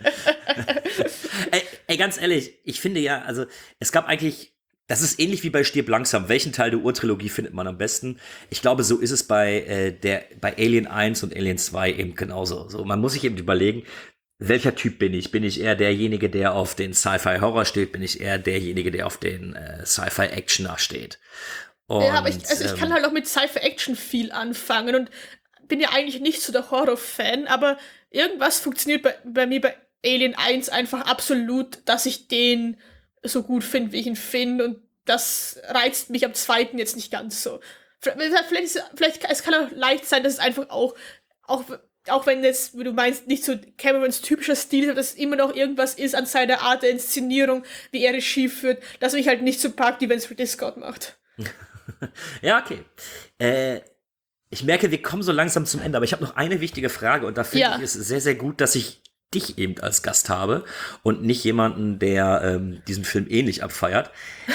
ey, ganz ehrlich, ich finde ja, also es gab eigentlich, das ist ähnlich wie bei Stirb langsam. Welchen Teil der Urtrilogie findet man am besten? Ich glaube, so ist es bei Alien 1 und Alien 2 eben genauso. So, man muss sich eben überlegen, welcher Typ bin ich? Bin ich eher derjenige, der auf den Sci-Fi-Horror steht? Bin ich eher derjenige, der auf den Sci-Fi-Actioner steht? Und, ja, aber ich kann halt auch mit Sci-Fi-Action viel anfangen und bin ja eigentlich nicht so der Horror-Fan, aber irgendwas funktioniert bei mir bei Alien 1 einfach absolut, dass ich den so gut finde, wie ich ihn finde, und das reizt mich am zweiten jetzt nicht ganz so. Es kann auch leicht sein, dass es einfach auch wenn jetzt, wie du meinst, nicht so Camerons typischer Stil ist, aber dass es immer noch irgendwas ist an seiner Art der Inszenierung, wie er Regie führt, dass mich halt nicht so packt, wie wenn es Ridley Scott macht. Ja, okay. Ich merke, wir kommen so langsam zum Ende, aber ich habe noch eine wichtige Frage, und da finde ich es sehr, sehr gut, dass ich dich eben als Gast habe und nicht jemanden, der diesen Film ähnlich abfeiert.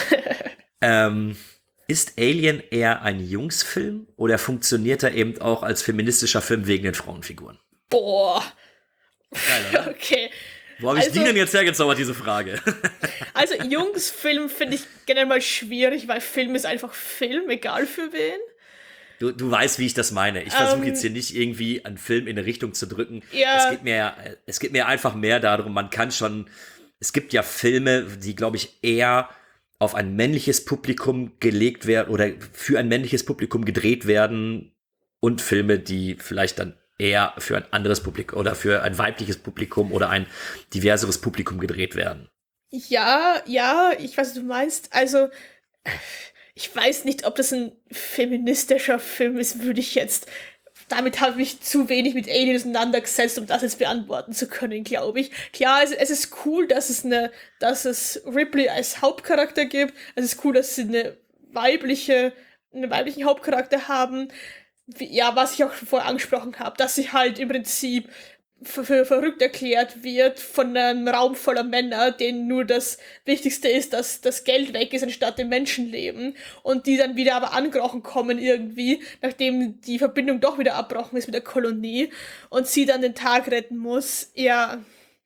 Ist Alien eher ein Jungsfilm oder funktioniert er eben auch als feministischer Film wegen den Frauenfiguren? Boah. Geil, oder? Okay. Wo habe ich die denn jetzt hergezaubert, diese Frage? Also Jungsfilm finde ich generell mal schwierig, weil Film ist einfach Film, egal für wen. Du weißt, wie ich das meine. Ich versuche jetzt hier nicht irgendwie einen Film in eine Richtung zu drücken. Ja. Es geht mir einfach mehr darum, es gibt ja Filme, die, glaube ich, eher auf ein männliches Publikum gelegt werden oder für ein männliches Publikum gedreht werden, und Filme, die vielleicht dann eher für ein anderes Publikum oder für ein weibliches Publikum oder ein diverseres Publikum gedreht werden. Ja, ich weiß, was du meinst. Also, ich weiß nicht, ob das ein feministischer Film ist, damit habe ich zu wenig mit Aliens auseinandergesetzt, um das jetzt beantworten zu können, glaube ich. Klar, es ist cool, dass es Ripley als Hauptcharakter gibt. Es ist cool, dass sie einen weiblichen Hauptcharakter haben. Ja, was ich auch schon vorher angesprochen habe, dass sie halt im Prinzip für verrückt erklärt wird von einem Raum voller Männer, denen nur das Wichtigste ist, dass das Geld weg ist, anstatt dem Menschenleben, und die dann wieder aber angekrochen kommen irgendwie, nachdem die Verbindung doch wieder abbrochen ist mit der Kolonie und sie dann den Tag retten muss. Ja,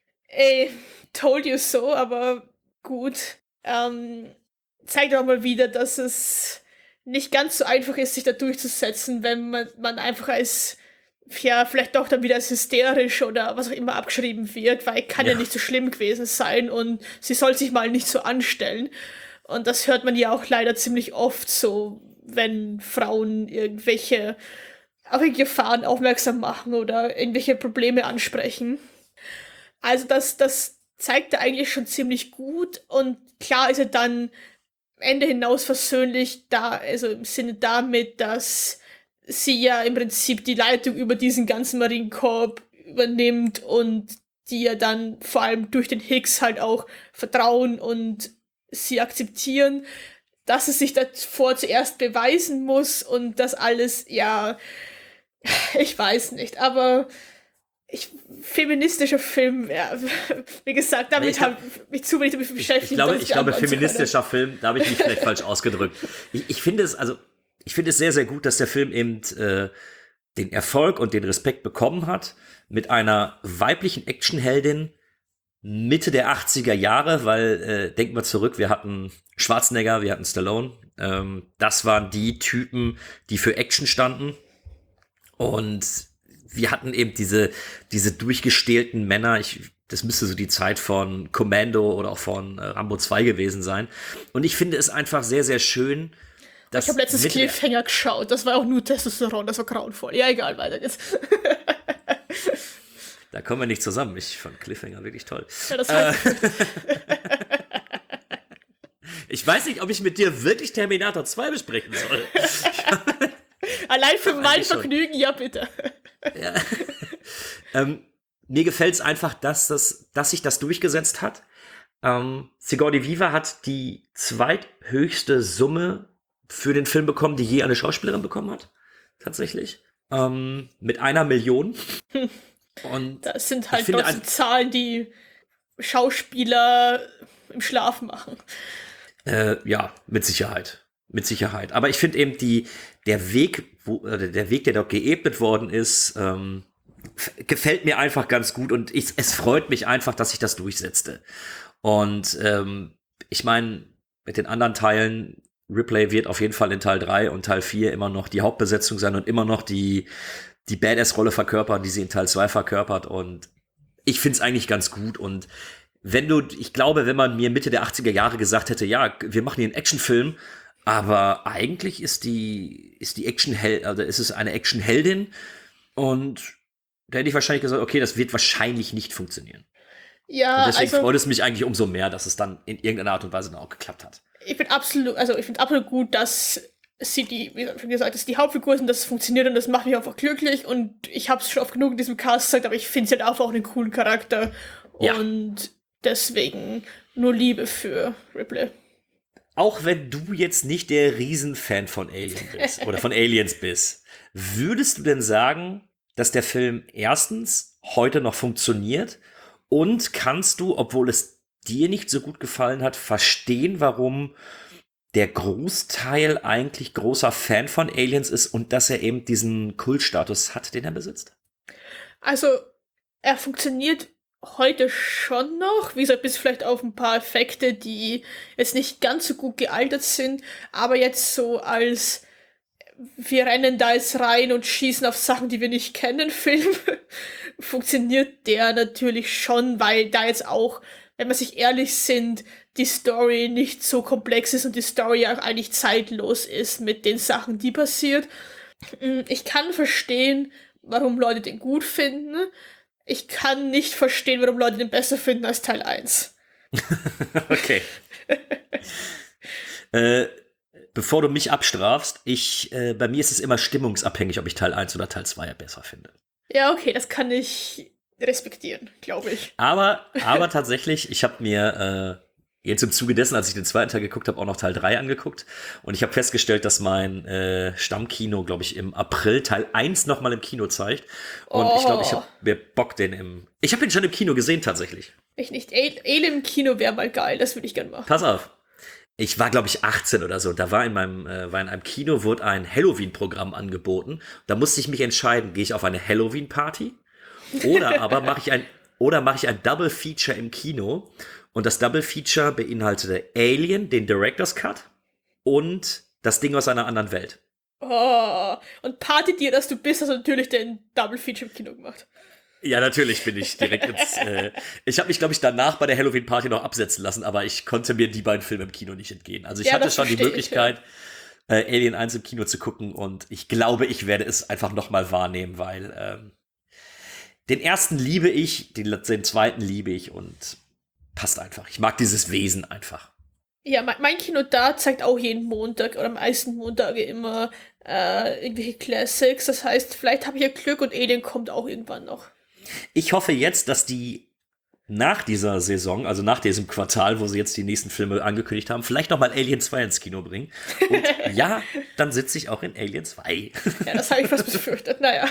told you so, aber gut. Zeigt auch mal wieder, dass es nicht ganz so einfach ist, sich da durchzusetzen, wenn man einfach als vielleicht doch dann wieder als hysterisch oder was auch immer abgeschrieben wird, weil kann ja nicht so schlimm gewesen sein und sie soll sich mal nicht so anstellen. Und das hört man ja auch leider ziemlich oft so, wenn Frauen irgendwelche Gefahren aufmerksam machen oder irgendwelche Probleme ansprechen. Also das zeigt er eigentlich schon ziemlich gut, und klar ist er dann Ende hinaus versöhnlich also im Sinne damit, dass sie ja im Prinzip die Leitung über diesen ganzen Marinekorps übernimmt und die ja dann vor allem durch den Higgs halt auch vertrauen und sie akzeptieren, dass es sich davor zuerst beweisen muss und das alles, ja, ich weiß nicht, aber feministischer Film, ja, wie gesagt, damit habe ich mich zu wenig damit beschäftigt. Ich glaube, feministischer Film, da habe ich mich vielleicht falsch ausgedrückt. Ich finde es sehr, sehr gut, dass der Film eben den Erfolg und den Respekt bekommen hat mit einer weiblichen Actionheldin Mitte der 80er Jahre, weil, denken wir zurück, wir hatten Schwarzenegger, wir hatten Stallone. Das waren die Typen, die für Action standen. Und wir hatten eben diese durchgestählten Männer. Das müsste so die Zeit von Commando oder auch von Rambo 2 gewesen sein. Und ich finde es einfach sehr, sehr schön, dass... Ich habe letztens Cliffhanger geschaut. Das war auch nur Testosteron. Das war grauenvoll. Ja, egal, weiter jetzt. Da kommen wir nicht zusammen. Ich fand Cliffhanger wirklich toll. Ja, das heißt, ich weiß nicht, ob ich mit dir wirklich Terminator 2 besprechen soll. allein für mein Vergnügen, ja bitte. Ja. Mir gefällt es einfach, dass sich das durchgesetzt hat. Sigourney Weaver hat die zweithöchste Summe für den Film bekommen, die je eine Schauspielerin bekommen hat. Tatsächlich. Mit 1 Million. Und das sind halt trotzdem Zahlen, die Schauspieler im Schlaf machen. Ja, mit Sicherheit. Mit Sicherheit. Aber ich finde eben der Weg, der dort geebnet worden ist, gefällt mir einfach ganz gut, und es freut mich einfach, dass sich das durchsetzte. Und ich meine, mit den anderen Teilen, Ripley wird auf jeden Fall in Teil 3 und Teil 4 immer noch die Hauptbesetzung sein und immer noch die Badass-Rolle verkörpern, die sie in Teil 2 verkörpert. Und ich finde es eigentlich ganz gut. Und ich glaube, wenn man mir Mitte der 80er Jahre gesagt hätte, ja, wir machen hier einen Actionfilm, aber eigentlich ist es eine Actionheldin, und da hätte ich wahrscheinlich gesagt, okay, das wird wahrscheinlich nicht funktionieren. Ja, und deswegen freut es mich eigentlich umso mehr, dass es dann in irgendeiner Art und Weise dann auch geklappt hat. Ich finde absolut gut, dass sie wie gesagt, dass die Hauptfigur sind, dass es funktioniert, und das macht mich einfach glücklich, und ich habe es schon oft genug in diesem Cast gesagt, aber ich finde sie halt einfach auch einen coolen Charakter, und deswegen nur Liebe für Ripley. Auch wenn du jetzt nicht der Riesenfan von Alien bist oder von Aliens bist, würdest du denn sagen, dass der Film erstens heute noch funktioniert, und kannst du, obwohl es dir nicht so gut gefallen hat, verstehen, warum der Großteil eigentlich großer Fan von Aliens ist und dass er eben diesen Kultstatus hat, den er besitzt? Also, er funktioniert heute schon noch, wie gesagt, bis vielleicht auf ein paar Effekte, die jetzt nicht ganz so gut gealtert sind, aber jetzt so als wir rennen da jetzt rein und schießen auf Sachen, die wir nicht kennen, Film, funktioniert der natürlich schon, weil da jetzt auch, wenn wir sich ehrlich sind, die Story nicht so komplex ist und die Story auch eigentlich zeitlos ist mit den Sachen, die passiert. Ich kann verstehen, warum Leute den gut finden. Ich kann nicht verstehen, warum Leute den besser finden als Teil 1. Okay. Bevor du mich abstrafst, bei mir ist es immer stimmungsabhängig, ob ich Teil 1 oder Teil 2 besser finde. Ja, okay, das kann ich respektieren, glaube ich. Aber tatsächlich, ich habe mir jetzt im Zuge dessen, als ich den zweiten Teil geguckt habe, auch noch Teil 3 angeguckt. Und ich habe festgestellt, dass mein Stammkino, glaube ich, im April Teil 1 nochmal im Kino zeigt. Und ich glaube, ich habe mir Bock, Ich habe ihn schon im Kino gesehen, tatsächlich. Ich nicht. Alien im Kino wäre mal geil, das würde ich gerne machen. Pass auf. Ich war, glaube ich, 18 oder so. Da war in einem Kino, wurde ein Halloween-Programm angeboten. Da musste ich mich entscheiden, gehe ich auf eine Halloween-Party oder aber mache ich ein Double Feature im Kino. Und das Double Feature beinhaltete Alien, den Director's Cut und das Ding aus einer anderen Welt. Oh, und Party dir, dass du bist, hast du natürlich den Double Feature im Kino gemacht. Ja, natürlich bin ich direkt ich habe mich, glaube ich, danach bei der Halloween-Party noch absetzen lassen, aber ich konnte mir die beiden Filme im Kino nicht entgehen. Also ich hatte schon die Möglichkeit, Alien 1 im Kino zu gucken, und ich glaube, ich werde es einfach noch mal wahrnehmen, weil den ersten liebe ich, den zweiten liebe ich, und passt einfach. Ich mag dieses Wesen einfach. Ja, mein Kino da zeigt auch jeden Montag oder am meisten Montage immer irgendwelche Classics. Das heißt, vielleicht habe ich ja Glück und Alien kommt auch irgendwann noch. Ich hoffe jetzt, dass die nach dieser Saison, also nach diesem Quartal, wo sie jetzt die nächsten Filme angekündigt haben, vielleicht noch mal Alien 2 ins Kino bringen. Und ja, dann sitze ich auch in Alien 2. Ja, das habe ich fast befürchtet. Naja.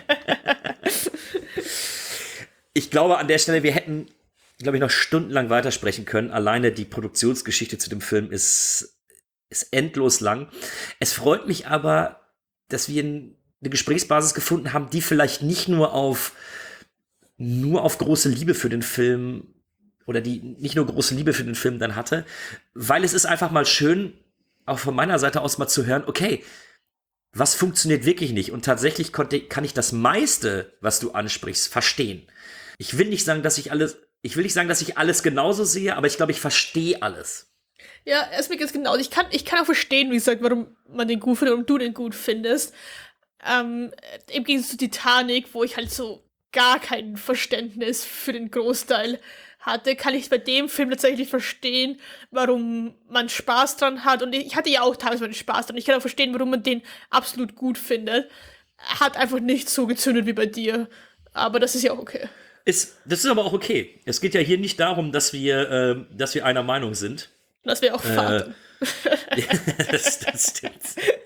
Ich glaube, an der Stelle, wir hätten, glaube ich, noch stundenlang weitersprechen können. Alleine die Produktionsgeschichte zu dem Film ist endlos lang. Es freut mich aber, dass wir eine Gesprächsbasis gefunden haben, die vielleicht nicht nur auf große Liebe für den Film oder die nicht nur große Liebe für den Film dann hatte, weil es ist einfach mal schön, auch von meiner Seite aus mal zu hören, okay, was funktioniert wirklich nicht? Und tatsächlich kann ich das meiste, was du ansprichst, verstehen. Ich will nicht sagen, dass ich alles genauso sehe, aber ich glaube, ich verstehe alles. Ja, es ist mir ganz genau. Ich kann auch verstehen, wie gesagt, warum man den gut findet und du den gut findest. Im Gegensatz zu Titanic, wo ich halt so gar kein Verständnis für den Großteil hatte, kann ich bei dem Film tatsächlich verstehen, warum man Spaß dran hat. Und ich hatte ja auch teilweise meinen Spaß dran. Ich kann auch verstehen, warum man den absolut gut findet. Hat einfach nicht so gezündet wie bei dir. Aber das ist ja auch okay. Das ist aber auch okay. Es geht ja hier nicht darum, dass wir einer Meinung sind. Das wäre auch Vater. Das stimmt.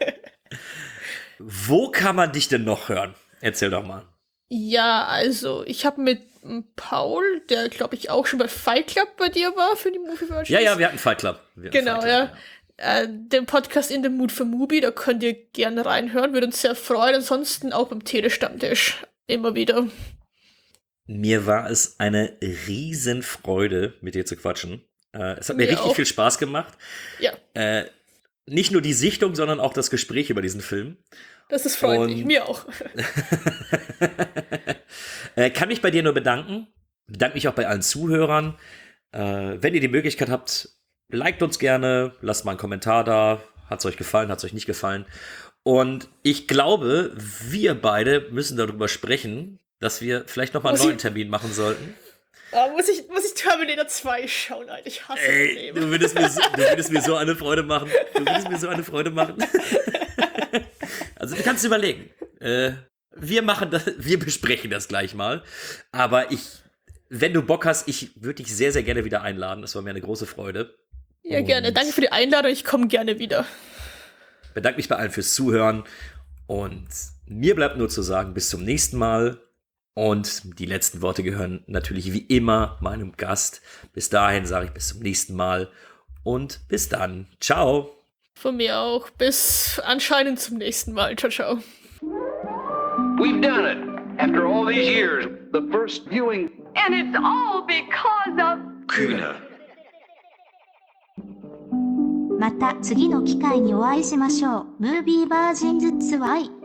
Wo kann man dich denn noch hören? Erzähl doch mal. Ja, also ich habe mit Paul, der glaube ich auch schon bei Fight Club bei dir war für die Movie Virgins. Ja, wir hatten Fight Club. Den Podcast In the Mood for Movie, da könnt ihr gerne reinhören, würde uns sehr freuen. Ansonsten auch beim Telestammtisch immer wieder. Mir war es eine Riesenfreude, mit dir zu quatschen. Es hat mir richtig viel Spaß gemacht. Ja. Nicht nur die Sichtung, sondern auch das Gespräch über diesen Film. Das ist freundlich, mir auch. Kann mich bei dir nur bedanken. bedanke mich auch bei allen Zuhörern. Wenn ihr die Möglichkeit habt, liked uns gerne, lasst mal einen Kommentar da. Hat es euch gefallen, hat es euch nicht gefallen? Und ich glaube, wir beide müssen darüber sprechen, dass wir vielleicht nochmal einen neuen Termin machen sollten. Muss ich Terminator 2 schauen, Alter? Ich hasse das Leben. Du würdest mir so eine Freude machen. Also du kannst überlegen. Wir besprechen das gleich mal. Aber wenn du Bock hast, ich würde dich sehr, sehr gerne wieder einladen. Das war mir eine große Freude. Ja, gerne. Danke für die Einladung. Ich komme gerne wieder. Bedanke mich bei allen fürs Zuhören. Und mir bleibt nur zu sagen, bis zum nächsten Mal. Und die letzten Worte gehören natürlich wie immer meinem Gast. Bis dahin sage ich bis zum nächsten Mal. Und bis dann. Ciao. Von mir auch. Bis anscheinend zum nächsten Mal. Ciao, ciao. We've done it. After all these years, the first viewing. And it's all because of... Kühne. また次の機会にお会いしましょう。ムービーバージンズ2Y